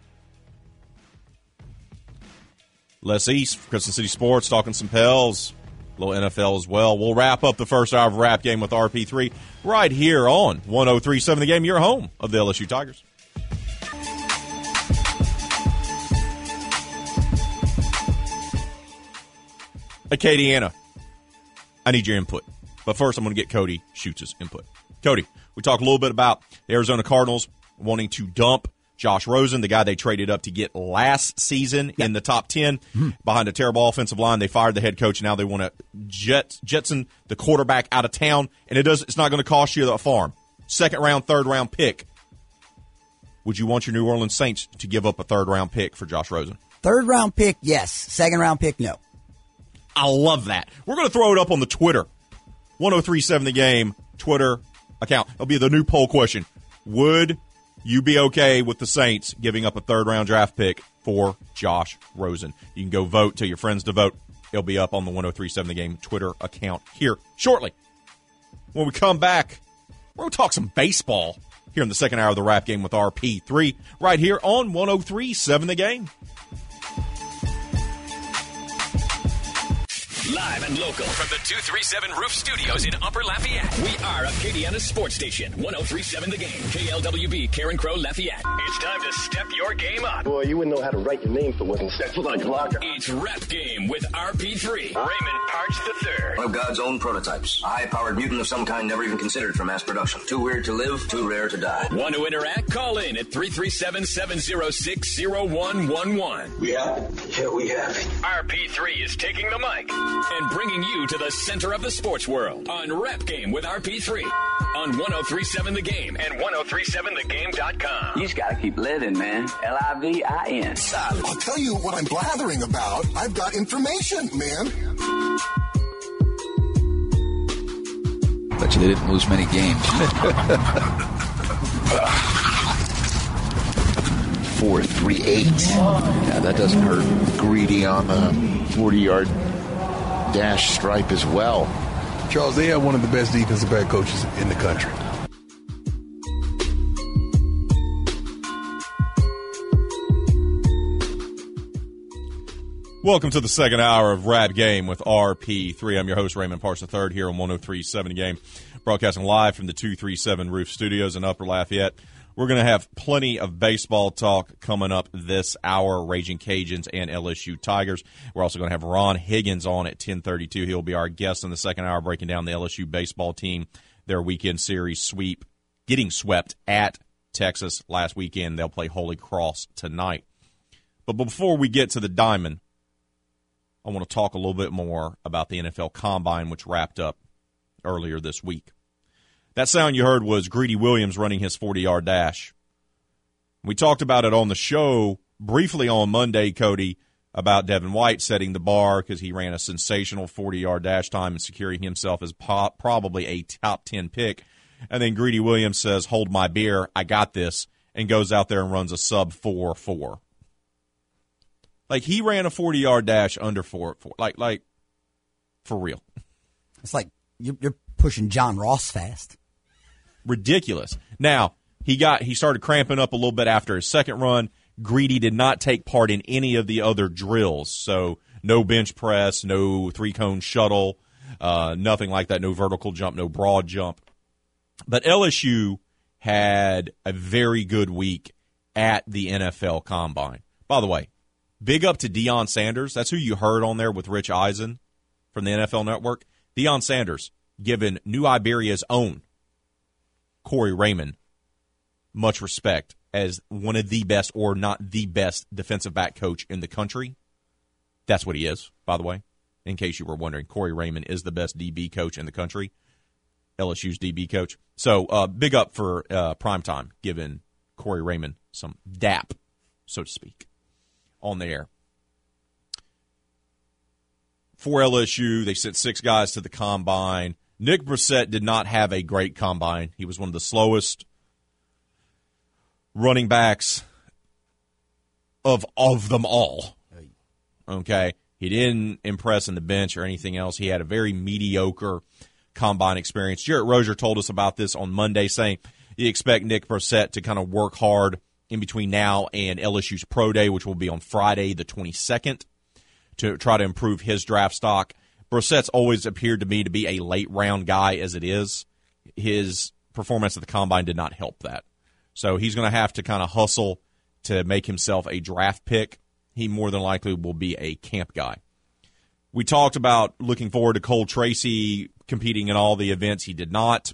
Les East, Crescent City Sports, talking some Pels, a little NFL as well. We'll wrap up the first hour of Rap Game with RP3 right here on 103.7 The Game, your home of the LSU Tigers. Acadiana, I need your input. But first, I'm going to get Cody Schutz's input. Cody, we talked a little bit about the Arizona Cardinals wanting to dump Josh Rosen, the guy they traded up to get last season in the top 10 behind a terrible offensive line. They fired the head coach. Now they want to jetson the quarterback out of town, and it's not going to cost you a farm. Second round, third round pick. Would you want your New Orleans Saints to give up a third round pick for Josh Rosen? Third round pick, yes. Second round pick, no. I love that. We're going to throw it up on the Twitter. 1037 The Game Twitter account. It'll be the new poll question. Would you be okay with the Saints giving up a third-round draft pick for Josh Rosen? You can go vote. Tell your friends to vote. It'll be up on the 1037 The Game Twitter account here shortly. When we come back, we're going to talk some baseball here in the second hour of the Rap Game with RP3 right here on 1037 The Game. Live and local from the 237 Roof Studios in Upper Lafayette. We are Acadiana's sports station. 1037 The Game. KLWB, Karen Crow, Lafayette. It's time to step your game up. Boy, you wouldn't know how to write your name if it wasn't Central on your locker. It's Rap Game with RP3. Raymond Parks III. One of God's own prototypes. A high-powered mutant of some kind never even considered for mass production. Too weird to live, too rare to die. Want to interact? Call in at 337-706-0111. We have it. Yeah, we have it. RP3 is taking the mic and bringing you to the center of the sports world on Rap Game with RP3 on 1037 The Game and 1037thegame.com. You just got to keep living, man. Livin. I'll tell you what I'm blathering about. I've got information, man. Bet you they didn't lose many games. 4.38. Yeah, that doesn't hurt. Greedy on the 40-yard dash stripe as well. Charles, they have one of the best defensive back coaches in the country. Welcome to the second hour of Rap Game with RP3. I'm your host, Raymond Parks III, here on 103.7 Game, broadcasting live from the 237 Roof Studios in Upper Lafayette. We're going to have plenty of baseball talk coming up this hour, Raging Cajuns and LSU Tigers. We're also going to have Ron Higgins on at 10:32. He'll be our guest in the second hour, breaking down the LSU baseball team, their weekend series sweep, getting swept at Texas last weekend. They'll play Holy Cross tonight. But before we get to the Diamond, I want to talk a little bit more about the NFL Combine, which wrapped up earlier this week. That sound you heard was Greedy Williams running his 40-yard dash. We talked about it on the show briefly on Monday, Cody, about Devin White setting the bar because he ran a sensational 40-yard dash time and securing himself as probably a top 10 pick. And then Greedy Williams says, "Hold my beer, I got this," and goes out there and runs a sub 4.4. Like, he ran a 40-yard dash under 4.4. Like, for real. It's like you're pushing John Ross fast. Ridiculous. Now, he started cramping up a little bit after his second run. Greedy did not take part in any of the other drills. So, no bench press, no three-cone shuttle, nothing like that, no vertical jump, no broad jump. But LSU had a very good week at the NFL Combine. By the way, big up to Deion Sanders. That's who you heard on there with Rich Eisen from the NFL Network. Deion Sanders giving New Iberia's own Corey Raymond much respect as one of the best, or not the best, defensive back coach in the country. That's what he is, by the way, in case you were wondering. Corey Raymond is the best DB coach in the country, LSU's DB coach. So big up for Primetime giving Corey Raymond some dap, so to speak, on the air. For LSU, they sent 6 guys to the Combine. Nick Brissett did not have a great Combine. He was one of the slowest running backs of them all. Okay? He didn't impress in the bench or anything else. He had a very mediocre Combine experience. Jarrett Rozier told us about this on Monday, saying you expect Nick Brissett to kind of work hard in between now and LSU's Pro Day, which will be on Friday the 22nd, to try to improve his draft stock. Brissett's always appeared to me to be a late-round guy as it is. His performance at the Combine did not help that. So he's going to have to kind of hustle to make himself a draft pick. He more than likely will be a camp guy. We talked about looking forward to Cole Tracy competing in all the events. He did not.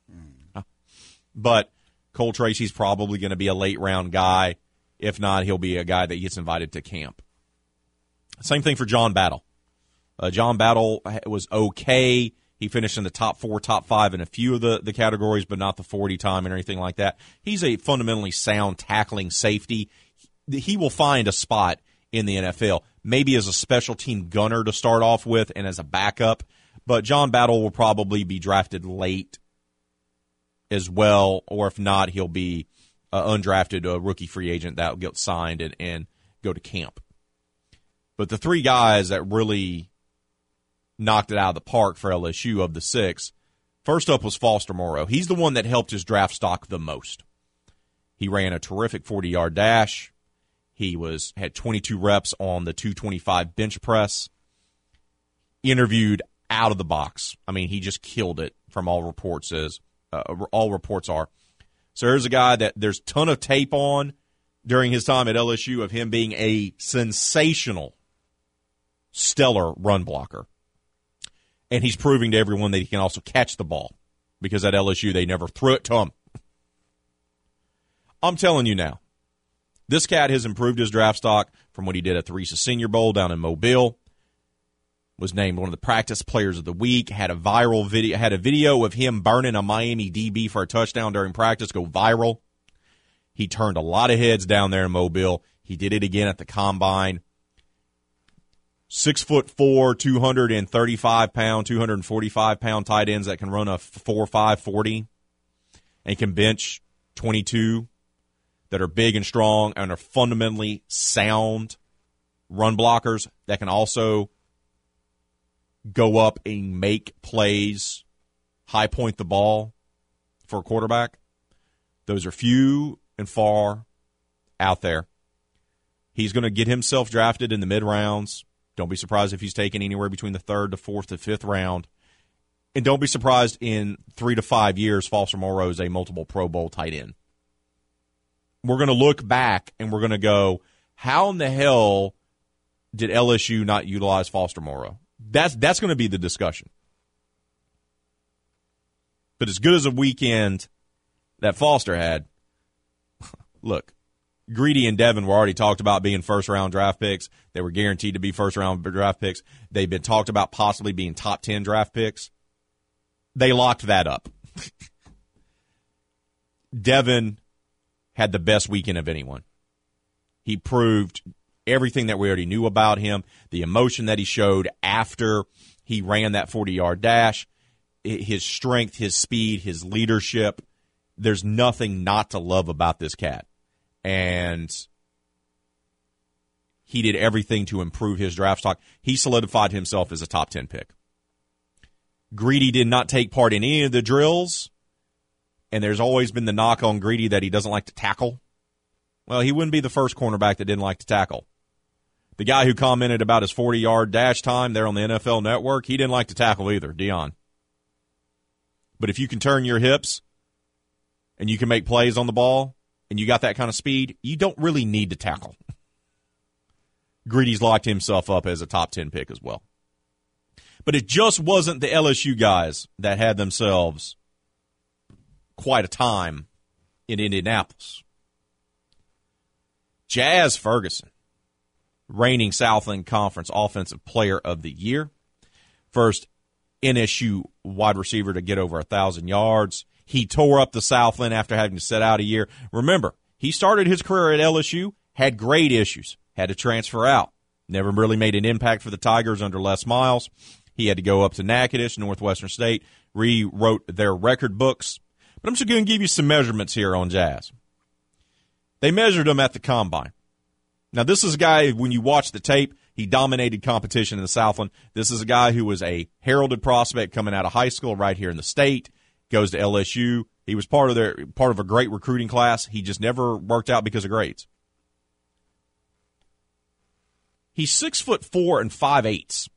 But Cole Tracy's probably going to be a late-round guy. If not, he'll be a guy that gets invited to camp. Same thing for John Battle. John Battle was okay. He finished in the top 4, top 5 in a few of the categories, but not the 40 time and anything like that. He's a fundamentally sound tackling safety. He will find a spot in the NFL, maybe as a special team gunner to start off with and as a backup. But John Battle will probably be drafted late as well, or if not, he'll be undrafted, a rookie free agent that will get signed and go to camp. But the 3 guys that really knocked it out of the park for LSU of the 6, first up was Foster Moreau. He's the one that helped his draft stock the most. He ran a terrific 40-yard dash. He had 22 reps on the 225 bench press. Interviewed out of the box. I mean, he just killed it from all reports are. So here's a guy that there's a ton of tape on during his time at LSU of him being a sensational, stellar run blocker. And he's proving to everyone that he can also catch the ball, because at LSU they never threw it to him. I'm telling you now, this cat has improved his draft stock from what he did at the Reese's Senior Bowl down in Mobile. Was named one of the practice players of the week, had a video of him burning a Miami DB for a touchdown during practice go viral. He turned a lot of heads down there in Mobile. He did it again at the Combine. 6'4", 235-pound, 245-pound tight ends that can run a 4.5 40 and can bench 22. that are big and strong and are fundamentally sound run blockers that can also go up and make plays, high point the ball for a quarterback. Those are few and far out there. He's going to get himself drafted in the mid-rounds. Don't be surprised if he's taken anywhere between the 3rd to 4th to 5th round. And don't be surprised in 3 to 5 years, Foster Moreau is a multiple Pro Bowl tight end. We're going to look back and we're going to go, how in the hell did LSU not utilize Foster Moreau? That's going to be the discussion. But as good as a weekend that Foster had, look, Greedy and Devin were already talked about being first-round draft picks. They were guaranteed to be first-round draft picks. They've been talked about possibly being top 10 draft picks. They locked that up. Devin had the best weekend of anyone. He proved everything that we already knew about him, the emotion that he showed after he ran that 40-yard dash, his strength, his speed, his leadership. There's nothing not to love about this cat. And he did everything to improve his draft stock. He solidified himself as a top 10 pick. Greedy did not take part in any of the drills, and there's always been the knock on Greedy that he doesn't like to tackle. Well, he wouldn't be the first cornerback that didn't like to tackle. The guy who commented about his 40-yard dash time there on the NFL Network, he didn't like to tackle either, Dion. But if you can turn your hips and you can make plays on the ball and you got that kind of speed, you don't really need to tackle. Greedy's locked himself up as a top 10 pick as well. But it just wasn't the LSU guys that had themselves quite a time in Indianapolis. Jazz Ferguson, reigning Southland Conference Offensive Player of the Year. First NSU wide receiver to get over 1,000 yards. He tore up the Southland after having to sit out a year. Remember, he started his career at LSU, had grade issues, had to transfer out. Never really made an impact for the Tigers under Les Miles. He had to go up to Natchitoches, Northwestern State, rewrote their record books. But I'm just going to give you some measurements here on Jazz. They measured him at the Combine. Now, this is a guy, when you watch the tape, he dominated competition in the Southland. This is a guy who was a heralded prospect coming out of high school right here in the state, goes to LSU. He was part of a great recruiting class. He just never worked out because of grades. He's 6'4" and 5/8",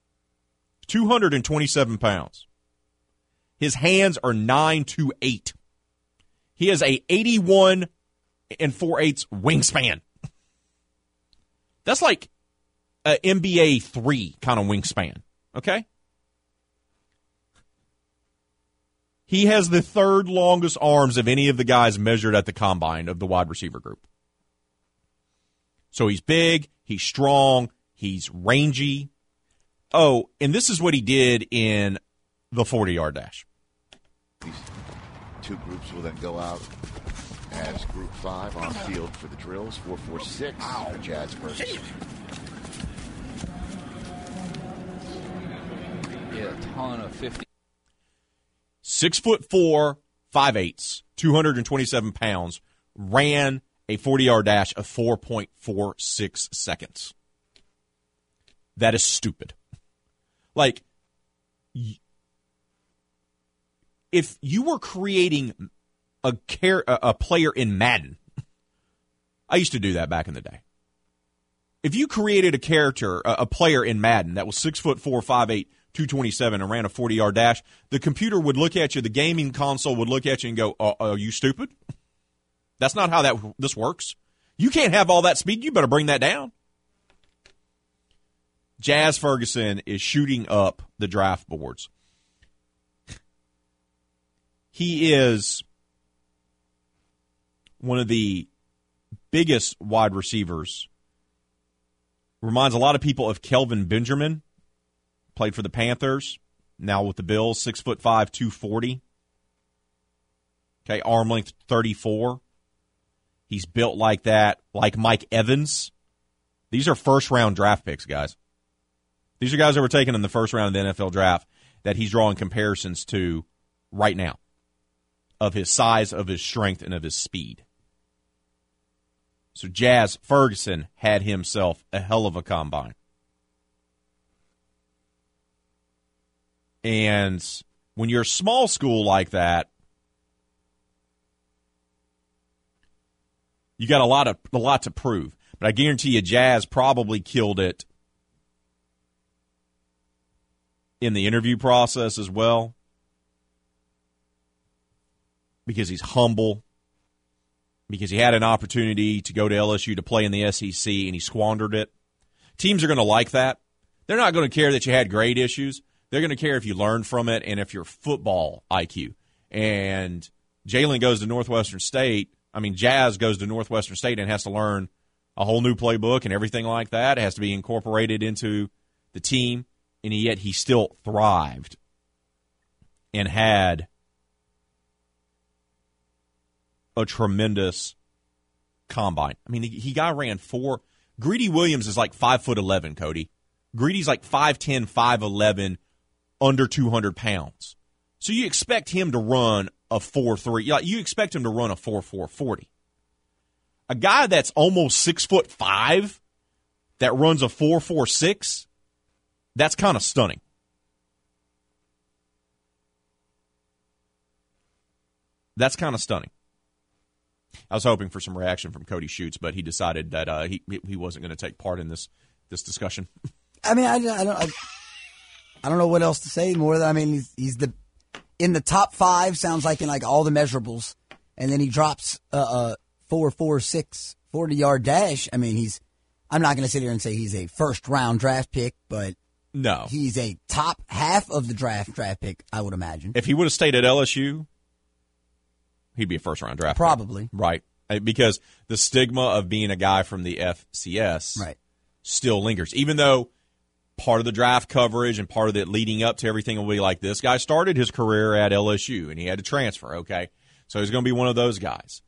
227 pounds. His hands are 9'8". He has a 81 and 4/8 wingspan. That's like an NBA 3 kind of wingspan, okay? He has the third longest arms of any of the guys measured at the Combine of the wide receiver group. So he's big, he's strong, he's rangy. Oh, and this is what he did in the 40-yard dash. These two groups will then go out as Group 5 on field for the drills. 4-4-6 for Jazz Ferguson. Yeah, a ton of 50. 6'4", 5/8", 227 pounds, ran a 40-yard dash of 4.46 seconds. That is stupid. Like, if you were creating a player in Madden, I used to do that back in the day. If you created a player in Madden that was 6'4", 5'8", 227 and ran a 40-yard dash, the computer would look at you, the gaming console would look at you and go, are you stupid? That's not how this works. You can't have all that speed. You better bring that down. Jazz Ferguson is shooting up the draft boards. He is one of the biggest wide receivers. Reminds a lot of people of Kelvin Benjamin. Played for the Panthers, now with the Bills, 6'5", 240. Okay, arm length 34. He's built like that, like Mike Evans. These are first-round draft picks, guys. These are guys that were taken in the first round of the NFL draft that he's drawing comparisons to right now of his size, of his strength, and of his speed. So Jazz Ferguson had himself a hell of a combine. And when you're a small school like that, you got a lot to prove. But I guarantee you Jazz probably killed it in the interview process as well, because he's humble, because he had an opportunity to go to LSU to play in the SEC and he squandered it. Teams are going to like that. They're not going to care that you had grade issues. They're going to care if you learned from it and if your football IQ. And Jalen goes to Northwestern State. I mean, Jazz goes to Northwestern State and has to learn a whole new playbook and everything like that. It has to be incorporated into the team. And yet he still thrived and had a tremendous combine. I mean, he ran 4. Greedy Williams is like 5'11", Cody. Greedy's like 5'10", 5'11", under 200 pounds. So you expect him to run a 4.3. You expect him to run a 4.4 40. A guy that's almost 6'5" that runs a 4.46. That's kind of stunning. That's kind of stunning. I was hoping for some reaction from Cody Schutz, but he decided that he wasn't going to take part in this discussion. I mean, I don't know what else to say more than, I mean, he's in the top 5, sounds like, in like all the measurables, and then he drops a 4.46 40-yard dash. I mean, I'm not going to sit here and say he's a first-round draft pick, but no, he's a top half of the draft pick, I would imagine. If he would have stayed at LSU, he'd be a first-round draft probably pick. Right. Because the stigma of being a guy from the FCS still lingers. Even though part of the draft coverage and part of it leading up to everything will be like, this guy started his career at LSU and he had to transfer, okay? So he's going to be one of those guys.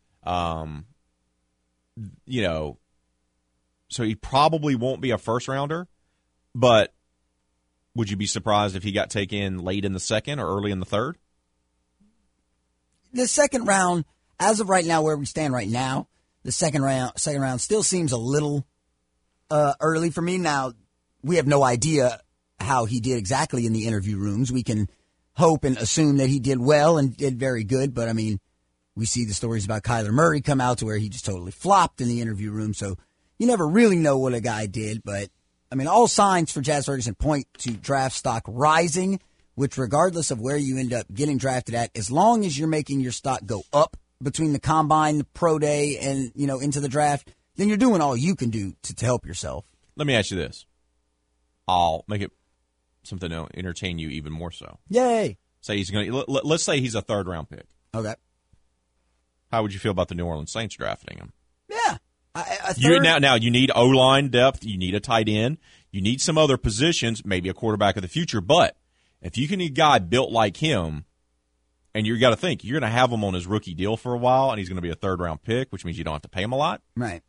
So he probably won't be a first-rounder, but would you be surprised if he got taken late in the second or early in the third? The second round, as of right now, where we stand right now, the second round still seems a little early for me. Now, we have no idea how he did exactly in the interview rooms. We can hope and assume that he did well and did very good, but I mean, we see the stories about Kyler Murray come out to where he just totally flopped in the interview room, so you never really know what a guy did. But I mean, all signs for Jazz Ferguson point to draft stock rising, which regardless of where you end up getting drafted at, as long as you're making your stock go up between the combine, the pro day, and, into the draft, then you're doing all you can do to help yourself. Let me ask you this. I'll make it something to entertain you even more so. Yay. Let's say he's a third-round pick. Okay. How would you feel about the New Orleans Saints drafting him? Yeah. Now you need O-line depth. You need a tight end. You need some other positions, maybe a quarterback of the future. But if you can get a guy built like him, and you got to think, you're going to have him on his rookie deal for a while, and he's going to be a third-round pick, which means you don't have to pay him a lot. Right.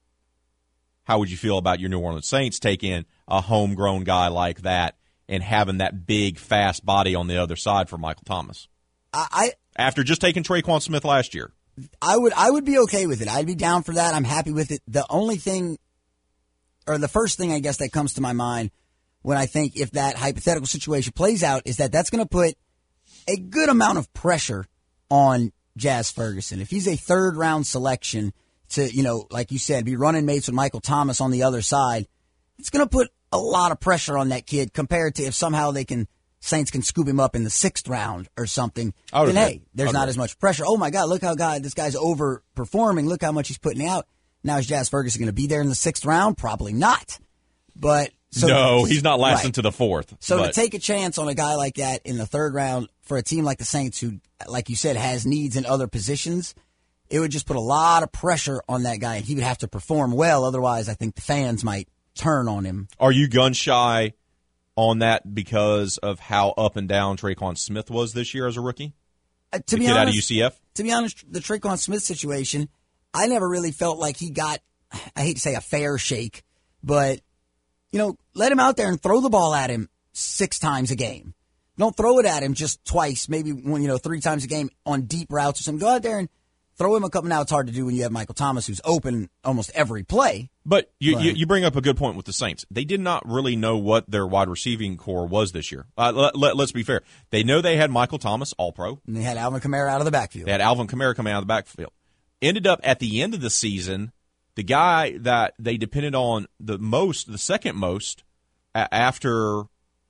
How would you feel about your New Orleans Saints taking a homegrown guy like that and having that big, fast body on the other side for Michael Thomas? After just taking Traquan Smith last year. I would be okay with it. I'd be down for that. I'm happy with it. The only thing, or the first thing I guess that comes to my mind when I think if that hypothetical situation plays out is that that's going to put a good amount of pressure on Jazz Ferguson. If he's a third-round selection to, like you said, be running mates with Michael Thomas on the other side, it's going to put a lot of pressure on that kid compared to if somehow Saints can scoop him up in the 6th round or something. Then, hey, there's not as much pressure. Oh, my God, look how this guy's overperforming. Look how much he's putting out. Now, is Jazz Ferguson going to be there in the 6th round? Probably not. But no, he's not lasting to the 4th. So to take a chance on a guy like that in the 3rd round for a team like the Saints who, like you said, has needs in other positions, it would just put a lot of pressure on that guy, and he would have to perform well. Otherwise, I think the fans might turn on him. Are you gun-shy on that because of how up and down Traquan Smith was this year as a rookie? To be honest, out of UCF? To be honest, the Traquan Smith situation, I never really felt like he got, I hate to say a fair shake, but, let him out there and throw the ball at him 6 times a game. Don't throw it at him just twice, maybe 3 times a game on deep routes or something. Go out there and throw him a couple. Now it's hard to do when you have Michael Thomas, who's open almost every play. But you bring up a good point with the Saints. They did not really know what their wide receiving core was this year. Let's be fair. They know they had Michael Thomas, All-Pro. And they had Alvin Kamara out of the backfield. They had Alvin Kamara coming out of the backfield. Ended up at the end of the season, the guy that they depended on the second most after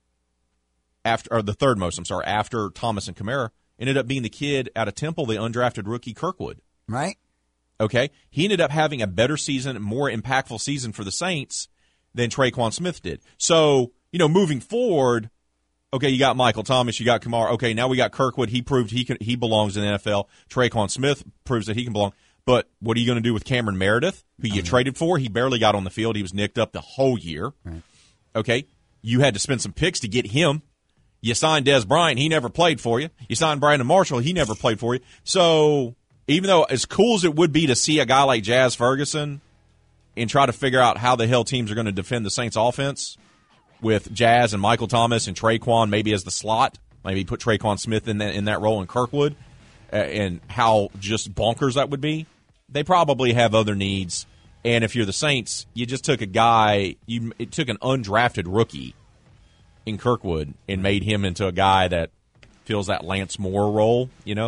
Thomas and Kamara, ended up being the kid out of Temple, the undrafted rookie Kirkwood. Right. Okay. He ended up having a better season, more impactful season for the Saints than Traquan Smith did. So, moving forward, okay, you got Michael Thomas, you got Kamara. Okay, now we got Kirkwood. He proved he belongs in the NFL. Traquan Smith proves that he can belong. But what are you going to do with Cameron Meredith, who you traded for? He barely got on the field. He was nicked up the whole year. Right. Okay. You had to spend some picks to get him. You signed Des Bryant. He never played for you. You signed Brandon Marshall. He never played for you. So even though as cool as it would be to see a guy like Jazz Ferguson and try to figure out how the hell teams are going to defend the Saints offense with Jazz and Michael Thomas and Traquan maybe as the slot, maybe put Traquan Smith in that role in Kirkwood, and how just bonkers that would be, they probably have other needs. And if you're the Saints, you just took a guy, it took an undrafted rookie in Kirkwood and made him into a guy that fills that Lance Moore role.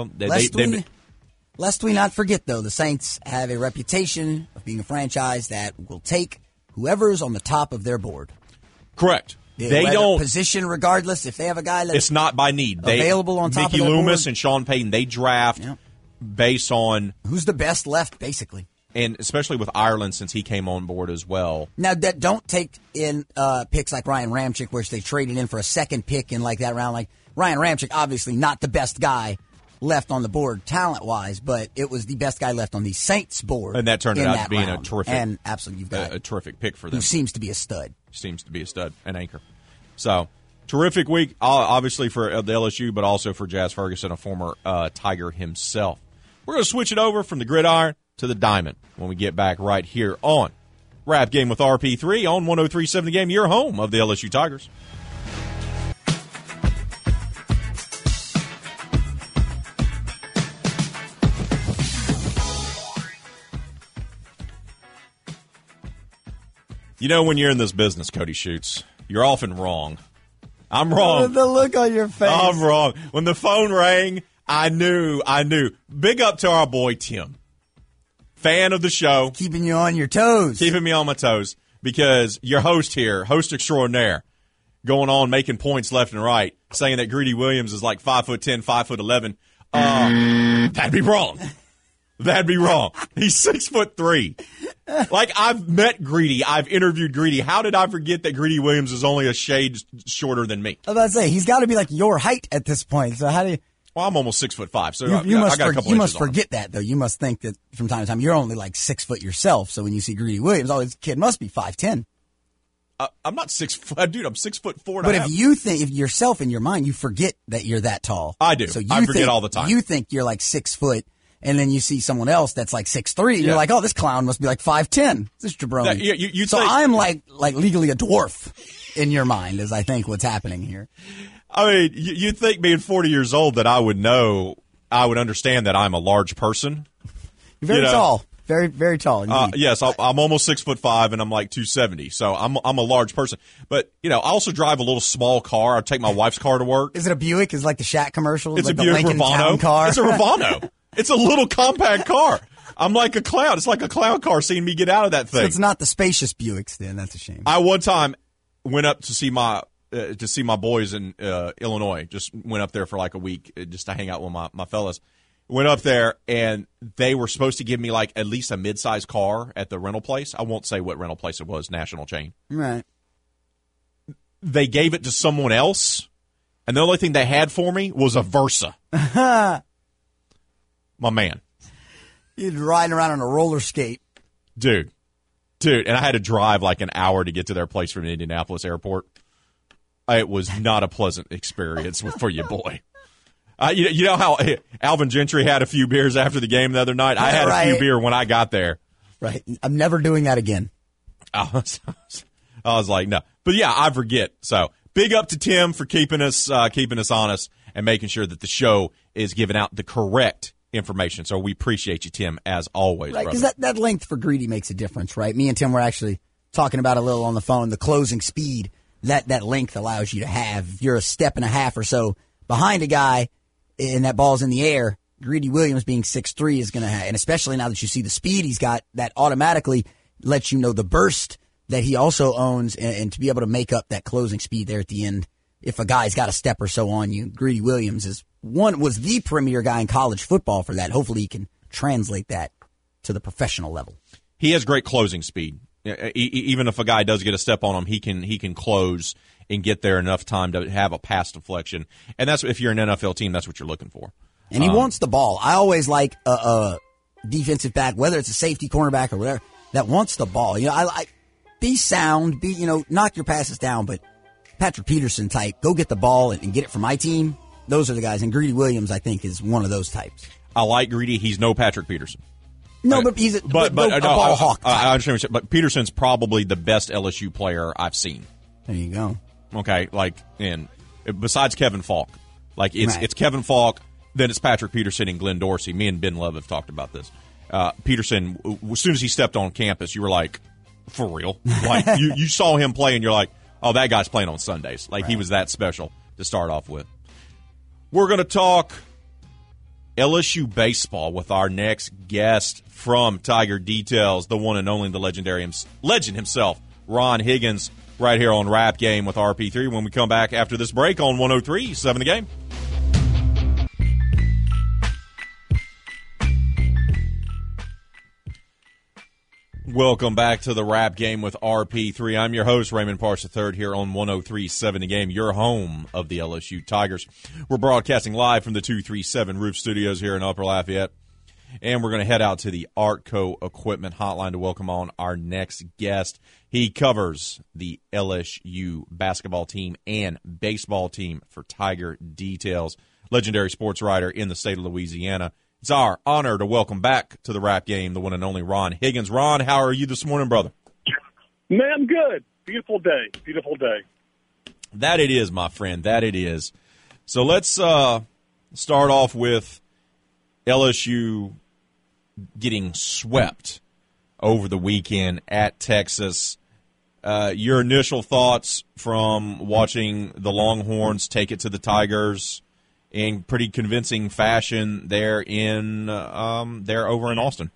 Lest we not forget, though, the Saints have a reputation of being a franchise that will take whoever's on the top of their board. Correct. They don't position regardless. If they have a guy that's it's not by need. Available on top Mickey of their Loomis board. And Sean Payton, they draft based on who's the best left, basically. And especially with Ireland, since he came on board as well. Now, that don't take in picks like Ryan Ramczyk, which they traded in for a second pick in like that round. Like Ryan Ramczyk, obviously not the best guy left on the board talent-wise, but it was the best guy left on the Saints board. And that turned out to being a terrific, and absolutely, you've got a terrific pick for them. Who seems to be a stud. An anchor. So, terrific week, obviously for the LSU, but also for Jazz Ferguson, a former Tiger himself. We're going to switch it over from the gridiron to the diamond when we get back right here on Rap Game with RP3 on 103.7 The Game, your home of the LSU Tigers. When you're in this business, Cody Schutz, you're often wrong. I'm wrong. The look on your face. I'm wrong. When the phone rang, I knew. Big up to our boy Tim. Fan of the show. Keeping you on your toes. Keeping me on my toes. Because your host here, host extraordinaire, going on making points left and right, saying that Greedy Williams is like 5'10", 5'11". That'd be wrong. That'd be wrong. He's 6'3". Like, I've met Greedy. I've interviewed Greedy. How did I forget that Greedy Williams is only a shade shorter than me? I was about to say, he's got to be like your height at this point. So how do you... Well, I'm almost 6'5", so I got a couple you inches must on forget that, though. You must think that from time to time you're only like 6 foot yourself. So when you see Greedy Williams, this kid must be 5'10". I'm not 6 foot, dude. I'm 6'4". But if you think, if yourself in your mind, you forget that you're that tall. I do. So I forget all the time. You think you're like 6 foot, and then you see someone else that's like 6'3", and you're like, oh, this clown must be like 5'10". This is jabroni. So I'm like legally a dwarf in your mind, is I think what's happening here. I mean, you'd think being 40 years old that I would understand that I'm a large person. You're very tall. Very, very tall. Yes, I'm almost 6'5", and I'm like 270. So I'm a large person. But I also drive a little small car. I take my wife's car to work. Is it a Buick? Is it like the Shaq commercial? It's like a Buick Ravano car. It's a Ravano. It's a little compact car. I'm like a clown. It's like a clown car seeing me get out of that thing. So it's not the spacious Buicks, then. That's a shame. I one time went up to see my boys in Illinois. Just went up there for like a week just to hang out with my fellas. Went up there, and they were supposed to give me like at least a mid-sized car at the rental place. I won't say what rental place it was, national chain. Right. They gave it to someone else, and the only thing they had for me was a Versa. My man. You'd riding around on a roller skate. Dude, and I had to drive like an hour to get to their place from Indianapolis airport. It was not a pleasant experience for you, boy. You know how Alvin Gentry had a few beers after the game the other night? I had a few beer when I got there. Right. I'm never doing that again. I was like, no. But, yeah, I forget. So, big up to Tim for keeping us honest and making sure that the show is giving out the correct information. So we appreciate you, Tim, as always. Right, because that length for Greedy makes a difference, right? Me and Tim were actually talking about a little on the phone, the closing speed that length allows you to have. If you're a step and a half or so behind a guy and that ball's in the air, Greedy Williams being 6'3" is going to have, and especially now that you see the speed he's got, that automatically lets you know the burst that he also owns, and to be able to make up that closing speed there at the end. If a guy's got a step or so on you, Greedy Williams was the premier guy in college football for that. Hopefully he can translate that to the professional level. He has great closing speed. Even if a guy does get a step on him, he can close and get there enough time to have a pass deflection. And that's, if you're an NFL team, that's what you're looking for. And he wants the ball. I always like a defensive back, whether it's a safety, cornerback, or whatever, that wants the ball. You know, I be sound, knock your passes down, but Patrick Peterson type, go get the ball and get it for my team. Those are the guys. And Greedy Williams, I think, is one of those types. I like Greedy. He's no Patrick Peterson. No, but he's a ball hawk. I understand what you're saying, but Peterson's probably the best LSU player I've seen. There you go. Okay, and besides Kevin Falk, it's Kevin Falk, then it's Patrick Peterson and Glenn Dorsey. Me and Ben Love have talked about this. Peterson, as soon as he stepped on campus, you were like, for real? Like you saw him play and you're like, oh, that guy's playing on Sundays. He was that special to start off with. We're going to talk LSU baseball with our next guest from Tiger Details, the one and only, the legend himself, Ron Higgins, right here on Rap Game with RP3 when we come back after this break on 103.7 The Game. Welcome back to the Rap Game with RP3. I'm your host, Raymond Parsh III, here on 103.7 The Game, your home of the LSU Tigers. We're broadcasting live from the 237 Roof Studios here in Upper Lafayette, and we're going to head out to the Artco Equipment Hotline to welcome on our next guest. He covers the LSU basketball team and baseball team for Tiger Details, legendary sports writer in the state of Louisiana. It's our honor to welcome back to the Rap Game the one and only Ron Higgins. Ron, how are you this morning, brother? Man, I'm good. Beautiful day. Beautiful day. That it is, my friend. That it is. So let's start off with LSU getting swept over the weekend at Texas. Your initial thoughts from watching the Longhorns take it to the Tigers in pretty convincing fashion there over in Austin.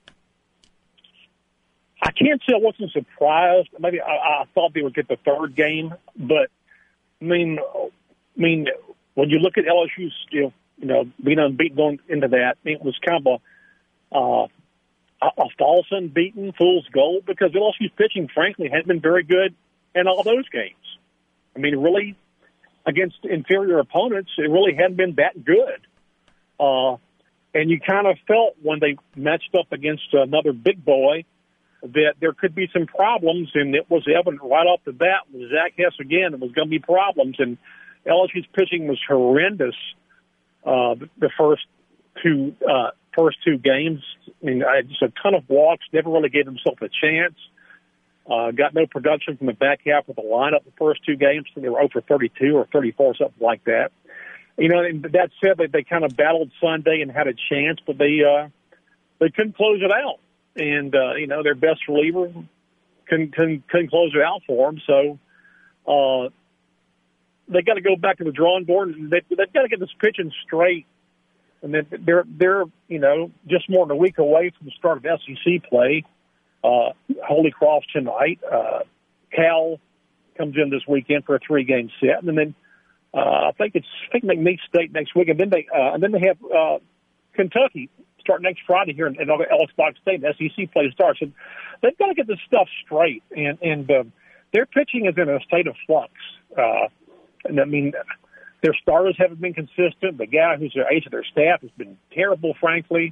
I can't say I wasn't surprised. Maybe I thought they would get the third game, but I mean, when you look at LSU still, being unbeaten going into that, it was kind of a false unbeaten fool's gold because LSU's pitching, frankly, had been very good in all those games. I mean, really, against inferior opponents, it really hadn't been that good. And you kind of felt when they matched up against another big boy that there could be some problems, and it was evident right off the bat with Zach Hess again, there was going to be problems. And LSU's pitching was horrendous the first two games. I mean, just a ton of walks, never really gave himself a chance. Got no production from the back half of the lineup the first two games. So they were 0 for 32 or 34, something like that. And that said, they kind of battled Sunday and had a chance, but they couldn't close it out. And, their best reliever couldn't close it out for them. So they got to go back to the drawing board, and they've got to get this pitching straight. And then they're just more than a week away from the start of SEC play. Holy Cross tonight. Cal comes in this weekend for a 3-game set, and then I think McNeese State next week, and then they have Kentucky start next Friday here in Ellis Box State. The SEC play starts, and they've got to get this stuff straight. And their pitching is in a state of flux. And I mean, their starters haven't been consistent. The guy who's the ace of their staff has been terrible, frankly.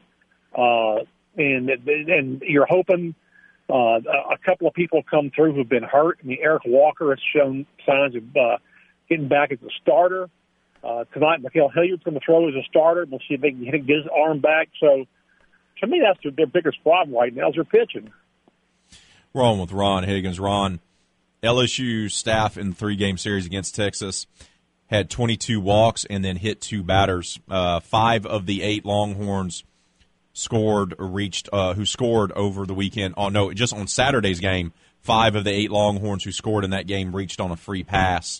And you're hoping a couple of people come through who've been hurt. I mean, Eric Walker has shown signs of getting back as a starter. Tonight, Mikael Hilliard's going to throw as a starter. We'll see if they can get his arm back. So, to me, that's their biggest problem right now is their pitching. We're on with Ron Higgins. Ron, LSU staff in the 3-game series against Texas had 22 walks and then hit 2 batters. 5 of the 8 Longhorns who scored over the weekend. Oh no, just on Saturday's game, 5 of the 8 Longhorns who scored in that game reached on a free pass.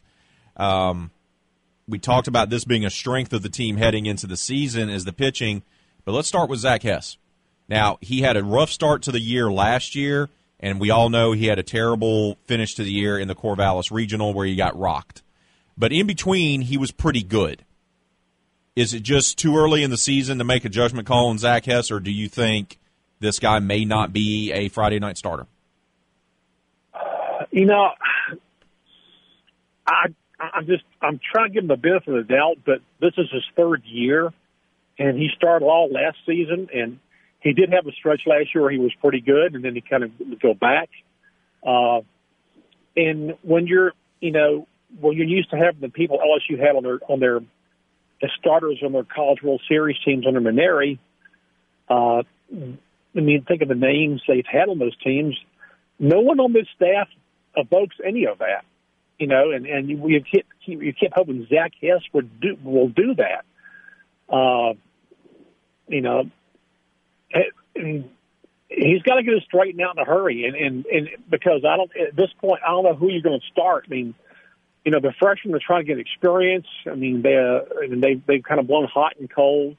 We talked about this being a strength of the team heading into the season is the pitching, but let's start with Zach Hess. Now, he had a rough start to the year last year, and we all know he had a terrible finish to the year in the Corvallis Regional where he got rocked. But in between, he was pretty good. Is it just too early in the season to make a judgment call on Zach Hess, or do you think this guy may not be a Friday night starter? I'm trying to give him the benefit of the doubt, but this is his 3rd year, and he started all last season, and he did have a stretch last year where he was pretty good, and then he kind of would go back. And when you're used to having the people LSU had on their the starters on their College World Series teams under Mainieri, think of the names they've had on those teams. No one on this staff evokes any of that, and you keep hoping Zach Hess will do that. And he's got to get it straightened out in a hurry, and because at this point I don't know who you're going to start. The freshmen are trying to get experience. They've kind of blown hot and cold.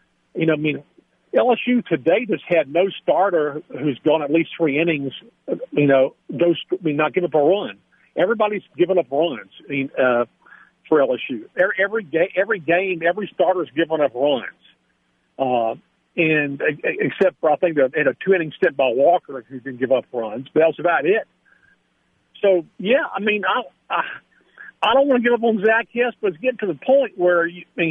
LSU today just had no starter who's gone at least 3 innings. Not give up a run. Everybody's giving up runs. For LSU, every game, every starter's giving up runs. And except for I think they had a 2-inning stint by Walker who didn't give up runs, but that's about it. So yeah, I don't want to give up on Zach Hess, but it's getting to the point where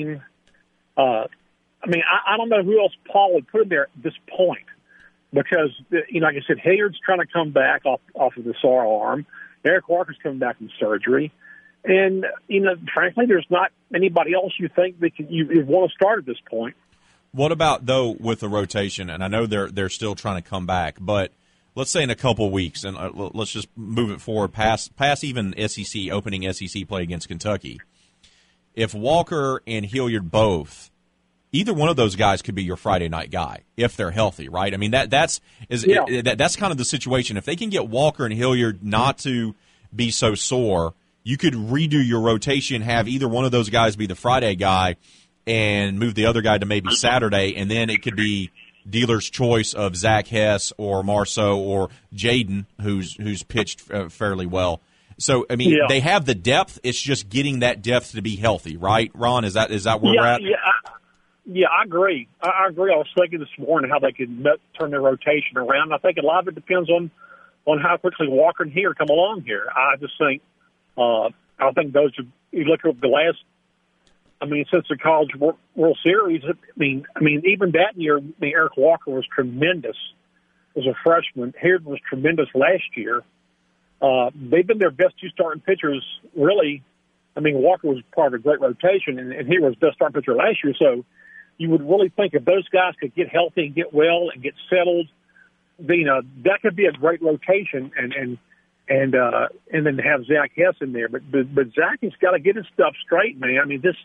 I don't know who else Paul would put in there at this point because like I said, Hilliard's trying to come back off of the sore arm. Eric Walker's coming back from surgery, and frankly, there's not anybody else you think that you want to start at this point. What about, though, with the rotation? And I know they're still trying to come back, but let's say in a couple of weeks, and let's just move it forward past even opening SEC play against Kentucky. If Walker and Hilliard both, either one of those guys could be your Friday night guy if they're healthy, right? That's kind of the situation. If they can get Walker and Hilliard not to be so sore, you could redo your rotation, have either one of those guys be the Friday guy, and move the other guy to maybe Saturday, and then it could be dealer's choice of Zach Hess or Marceau or Jaden, who's pitched fairly well. So they have the depth. It's just getting that depth to be healthy, right? Ron, is that where we're at? Yeah, I agree. I agree. I was thinking this morning how they could turn their rotation around. I think a lot of it depends on how quickly Walker and Hilliard come along here. I just think I think those are, you look at the last. Since the College World Series, even that year, Eric Walker was tremendous as a freshman. Hilliard was tremendous last year. They've been their best 2 starting pitchers, really. Walker was part of a great rotation, and Hilliard was best starting pitcher last year. So you would really think if those guys could get healthy and get well and get settled, that could be a great rotation, and then have Zach Hess in there. But Zach has got to get his stuff straight, man.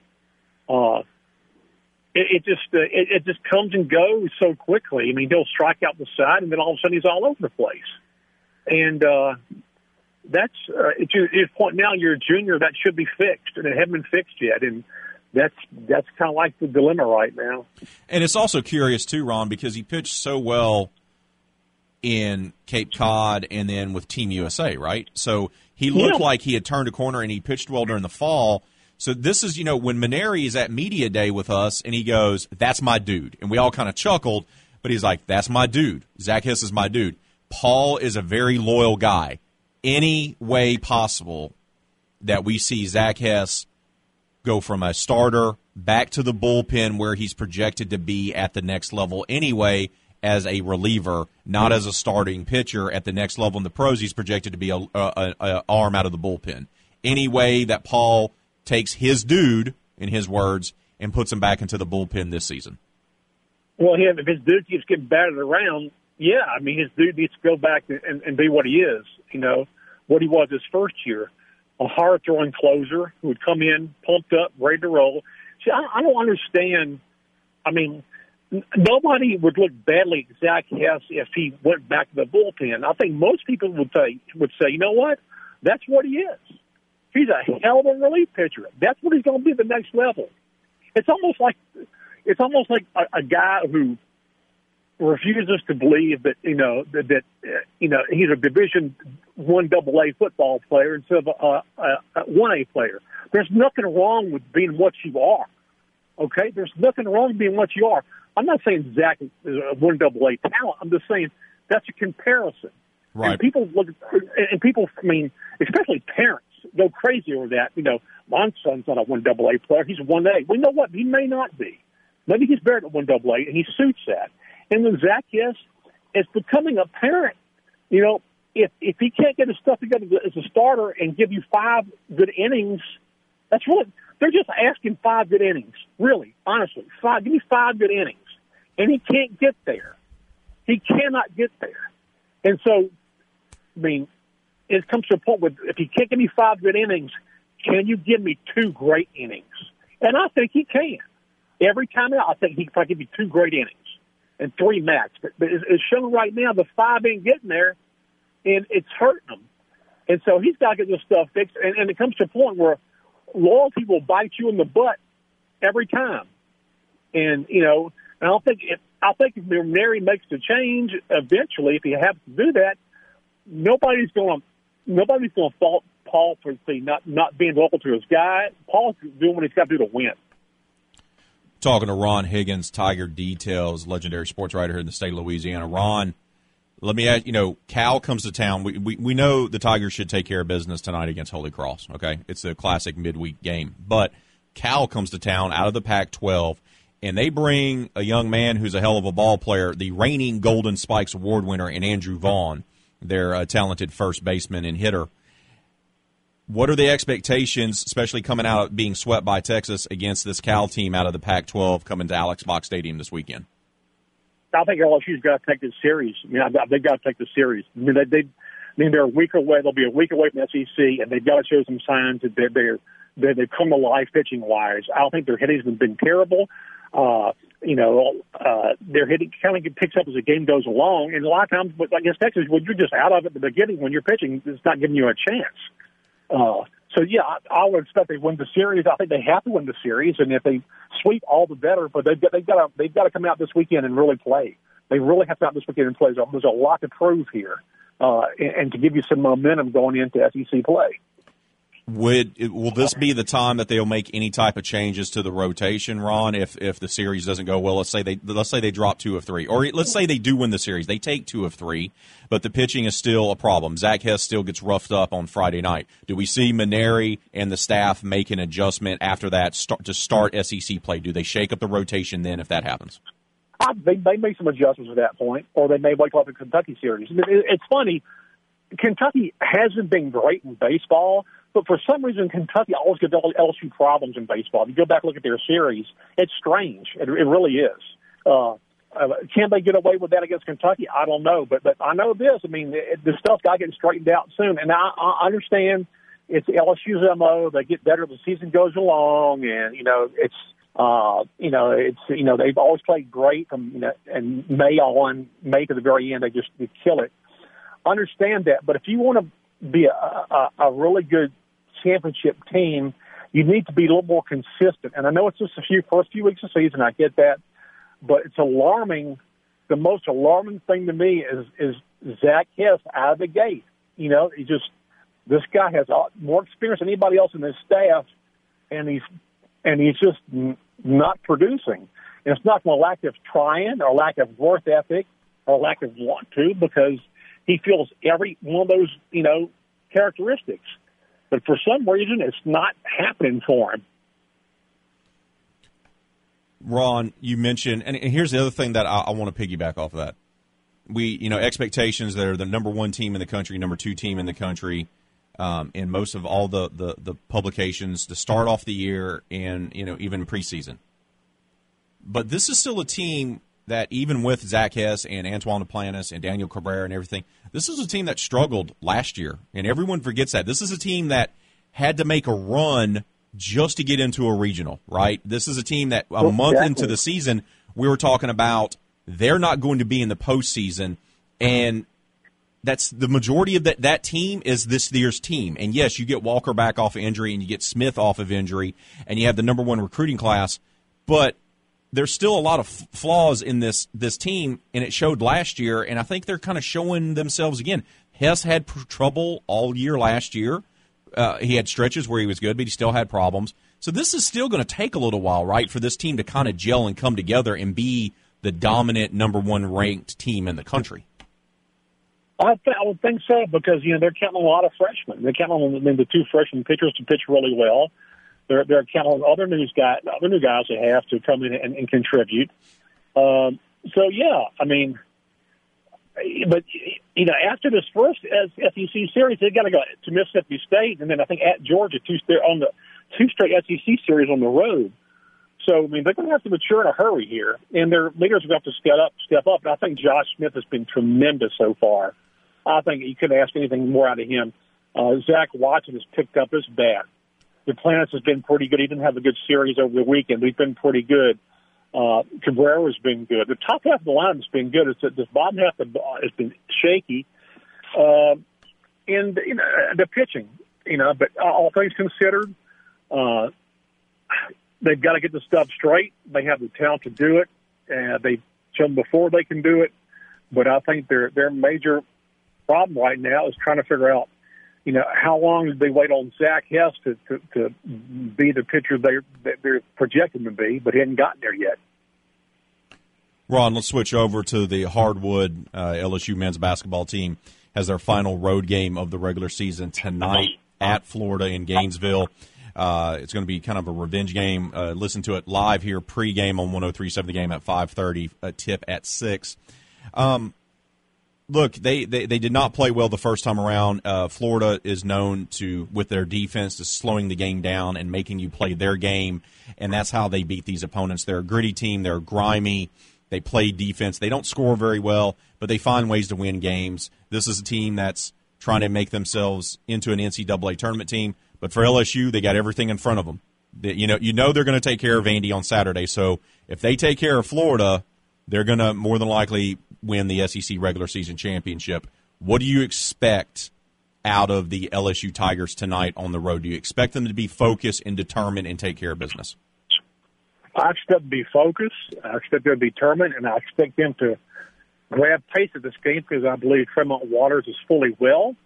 It just comes and goes so quickly. He'll strike out the side, and then all of a sudden he's all over the place. And that's at your point now. You're a junior. That should be fixed, and it hasn't been fixed yet. And that's kind of like the dilemma right now. And it's also curious too, Ron, because he pitched so well in Cape Cod and then with Team USA, right? So he looked like he had turned a corner, and he pitched well during the fall. So this is, when Mainieri is at media day with us and he goes, "That's my dude." And we all kind of chuckled, but he's like, "That's my dude. Zach Hess is my dude." Paul is a very loyal guy. Any way possible that we see Zach Hess go from a starter back to the bullpen where he's projected to be at the next level anyway as a reliever, not as a starting pitcher at the next level in the pros, he's projected to be a arm out of the bullpen. Any way that Paul takes his dude, in his words, and puts him back into the bullpen this season. Well, if his dude keeps getting batted around, his dude needs to go back and be what he is, what he was his first year, a hard-throwing closer who would come in, pumped up, ready to roll. See, I don't understand. nobody would look badly at Zach Hess if he went back to the bullpen. I think most people would say, you know what? That's what he is. He's a hell of a relief pitcher. That's what he's going to be at the next level. It's almost like a guy who refuses to believe that he's a Division I AA football player instead of a 1A player. There's nothing wrong with being what you are. Okay, there's nothing wrong with being what you are. I'm not saying Zach is a 1 AA talent. I'm just saying that's a comparison. Right. And people especially parents go crazy over that. My son's not a 1 AA player. He's a 1A. Well, you know what? He may not be. Maybe he's better at 1 AA, and he suits that. And with Zach Hess, it's becoming apparent, if he can't get his stuff together as a starter and give you 5 good innings, that's really, they're just asking 5 good innings. Really, honestly, give me 5 good innings. And he can't get there. He cannot get there. And so, it comes to a point where if he can't give me 5 good innings, can you give me 2 great innings? And I think he can. Every time out, I think he can probably give you 2 great innings and 3 max. But it's shown right now the 5 ain't getting there, and it's hurting him. And so he's got to get this stuff fixed. And it comes to a point where loyalty will bite you in the butt every time. And, I think if Mainieri makes the change eventually, if he has to do that, nobody's going to fault Paul for not being local to his guy. Paul's doing what he's got to do to win. Talking to Ron Higgins, Tiger Details, legendary sports writer here in the state of Louisiana. Ron, let me ask, Cal comes to town. We know the Tigers should take care of business tonight against Holy Cross, okay? It's a classic midweek game. But Cal comes to town out of the Pac-12, and they bring a young man who's a hell of a ball player, the reigning Golden Spikes Award winner, and Andrew Vaughn, their talented first baseman and hitter. What are the expectations, especially coming out of being swept by Texas against this Cal team out of the Pac-12 coming to Alex Box Stadium this weekend? I think LSU's got to take this series. They've got to take the series. They're a week away. They'll be a week away from the SEC, and they've got to show some signs that they've come to life pitching-wise. I don't think their hitting's been terrible. Their hitting kind of picks up as the game goes along, and a lot of times, against Texas, when you're just out of it at the beginning, when you're pitching, it's not giving you a chance. I would expect they win the series. I think they have to win the series, and if they sweep, all the better. But they've got to come out this weekend and really play. They really have to come out this weekend and play. There's a lot to prove here, and to give you some momentum going into SEC play. Will this be the time that they'll make any type of changes to the rotation, Ron? If the series doesn't go well, let's say they drop 2 of 3, or let's say they do win the series, they take 2 of 3, but the pitching is still a problem. Zach Hess still gets roughed up on Friday night. Do we see Mainieri and the staff make an adjustment after that to start SEC play? Do they shake up the rotation then if that happens? They may make some adjustments at that point, or they may wake up the Kentucky series. It's funny. Kentucky hasn't been great in baseball, but for some reason, Kentucky always gives LSU problems in baseball. If you go back and look at their series, it's strange. It really is. Can they get away with that against Kentucky? I don't know. But I know this. The stuff's got to get straightened out soon. And I understand it's LSU's MO. They get better as the season goes along. And, they've always played great from and May to the very end. They kill it. Understand that. But if you want to be a really good championship team, you need to be a little more consistent. And I know it's just first few weeks of the season, I get that, but it's alarming. The most alarming thing to me is Zach Hess out of the gate. This guy has more experience than anybody else in his staff, and he's just not producing. And it's not from a lack of trying or lack of work ethic or lack of want to, because he feels every one of those, characteristics. But for some reason, it's not happening for him. Ron, you mentioned, and here's the other thing that I want to piggyback off of that. Expectations that are the number 1 team in the country, number 2 team in the country, in most of all the publications to start off the year and, even preseason. But this is still a team that even with Zach Hess and Antoine Duplantis and Daniel Cabrera and everything, this is a team that struggled last year, and everyone forgets that. This is a team that had to make a run just to get into a regional, right? This is a team that a month into the season we were talking about they're not going to be in the postseason, and that's the majority of that team is this year's team. And yes, you get Walker back off of injury, and you get Smith off of injury, and you have the number 1 recruiting class, but there's still a lot of flaws in this team, and it showed last year, and I think they're kind of showing themselves again. Hess had trouble all year last year. He had stretches where he was good, but he still had problems. So this is still going to take a little while, right, for this team to kind of gel and come together and be the dominant number 1 ranked team in the country. I would think so, because they're counting on a lot of freshmen. They're counting on the 2 freshman pitchers to pitch really well. They're counting on other new guys they have to come in and contribute. So yeah, I mean, but after this first SEC series, they got to go to Mississippi State, and then I think at Georgia, on the 2 straight SEC series on the road. So I mean, they're going to have to mature in a hurry here, and their leaders are going to have to step up. And I think Josh Smith has been tremendous so far. I think you couldn't ask anything more out of him. Zach Watson has picked up his bat. Duplantis has been pretty good. He didn't have a good series over the weekend. He's been pretty good. Cabrera has been good. The top half of the line has been good. It's the bottom half has been shaky. And the pitching, but all things considered, they've got to get the stuff straight. They have the talent to do it. They've shown before they can do it. But I think their major problem right now is trying to figure out, how long did they wait on Zach Hess to be the pitcher they're projecting to be, but he hadn't gotten there yet. Ron, let's switch over to the hardwood. LSU men's basketball team has their final road game of the regular season tonight at Florida in Gainesville. It's going to be kind of a revenge game. Listen to it live here pregame on 103.7 The Game at 5:30, a tip at 6. Look, they did not play well the first time around. Florida is known with their defense, to slowing the game down and making you play their game, and that's how they beat these opponents. They're a gritty team. They're grimy. They play defense. They don't score very well, but they find ways to win games. This is a team that's trying to make themselves into an NCAA tournament team, but for LSU, they got everything in front of them. You know they're going to take care of Vandy on Saturday, so if they take care of Florida, they're going to more than likely win the SEC regular season championship. What do you expect out of the LSU Tigers tonight on the road? Do you expect them to be focused and determined and take care of business? I expect them to be focused. I expect them to be determined, and I expect them to grab pace of this game, because I believe Tremont Waters is fully well.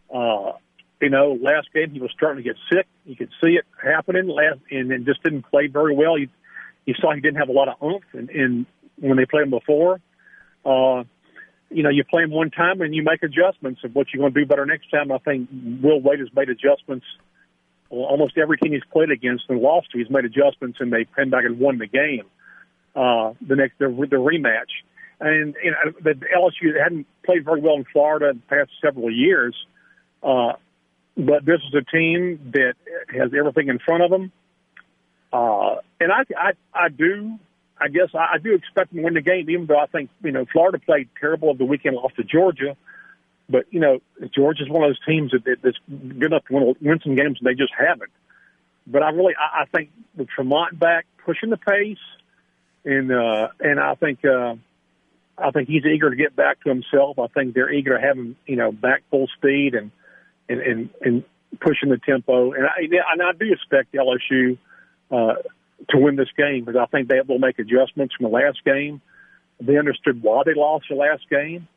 Last game he was starting to get sick. You could see it happening, and just didn't play very well. You saw he didn't have a lot of oomph in when they played him before. You play him one time and you make adjustments of what you're going to do better next time. I think Will Wade has made adjustments. Almost every team he's played against and lost to, he's made adjustments, and they came back and won the game. The rematch. And the LSU hadn't played very well in Florida in the past several years, but this is a team that has everything in front of them. And I do expect them to win the game, even though I think, Florida played terrible of the weekend, lost to Georgia. But, Georgia's one of those teams that's good enough to win some games, and they just haven't. But I think with Tremont back, pushing the pace, and I think he's eager to get back to himself. I think they're eager to have him, back full speed and pushing the tempo. And I do expect LSU to win this game, because I think they will make adjustments from the last game. They understood why they lost the last game.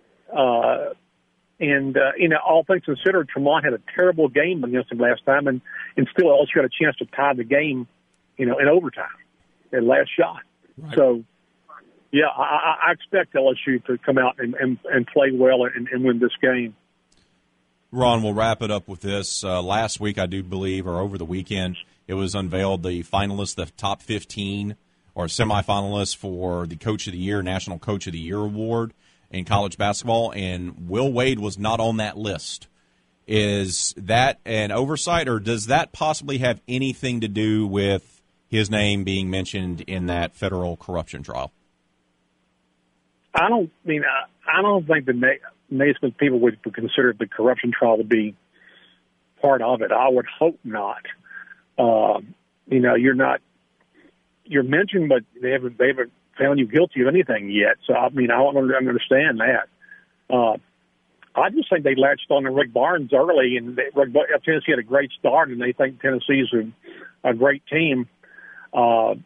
All things considered, Tremont had a terrible game against them last time, and still LSU had a chance to tie the game, in overtime, at last shot. Right. So, yeah, I expect LSU to come out and play well and win this game. Ron, we'll wrap it up with this. Last week, I do believe, or over the weekend, it was unveiled the finalists, the top 15 or semifinalists for the Coach of the Year, National Coach of the Year award in college basketball, and Will Wade was not on that list. Is that an oversight, or does that possibly have anything to do with his name being mentioned in that federal corruption trial? I don't think the Naismith people would consider the corruption trial to be part of it. I would hope not. You're mentioned, but they haven't found you guilty of anything yet. So, I mean, I don't understand that. I just think they latched on to Rick Barnes early, and Tennessee had a great start, and they think Tennessee's a great team. And,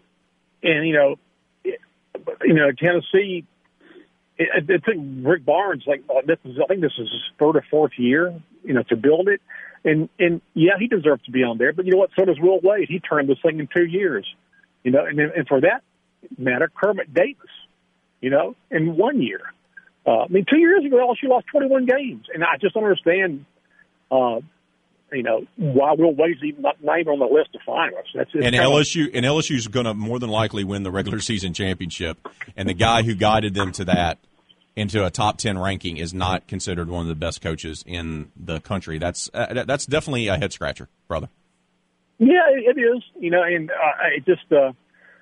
Tennessee, I think Rick Barnes, I think this is his third or fourth year, to build it. And yeah, he deserves to be on there. But you know what? So does Will Wade. He turned this thing in 2 years, and for that matter, Kermit Davis, in 1 year. 2 years ago, LSU lost 21 games. And I just don't understand, why Will Wade's even not even on the list of finalists. LSU's going to more than likely win the regular season championship. And the guy who guided them to that, into a top 10 ranking, is not considered one of the best coaches in the country. That's definitely a head scratcher, brother. Yeah, it is. And it just, but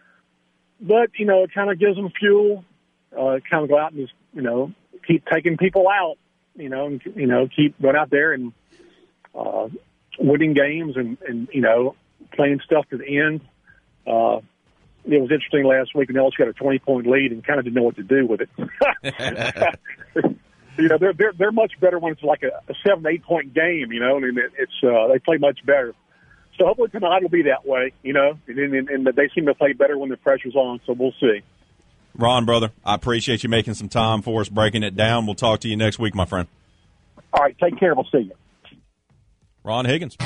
it kind of gives them fuel. Kind of go out and just, keep taking people out. And keep going out there and winning games and playing stuff to the end. It was interesting last week when LSU got a 20-point lead and kind of didn't know what to do with it. They're much better when it's like a 7-8 point game. And it's they play much better. So hopefully tonight will be that way. And they seem to play better when the pressure's on. So we'll see. Ron, brother, I appreciate you making some time for us, breaking it down. We'll talk to you next week, my friend. All right, take care. We'll see you. Ron Higgins.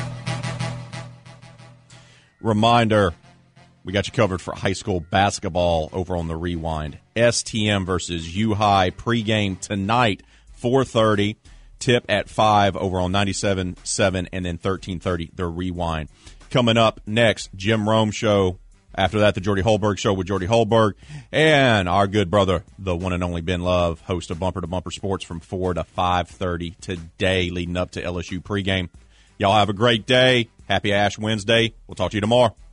Reminder, we got you covered for high school basketball over on the Rewind. STM versus U-High pregame tonight, 4:30. Tip at 5 over on 97.7, and then 13:30, the Rewind. Coming up next, Jim Rome Show. After that, the Jordy Holberg Show with Jordy Holberg. And our good brother, the one and only Ben Love, host of Bumper to Bumper Sports from 4 to 5:30 today, leading up to LSU pregame. Y'all have a great day. Happy Ash Wednesday. We'll talk to you tomorrow.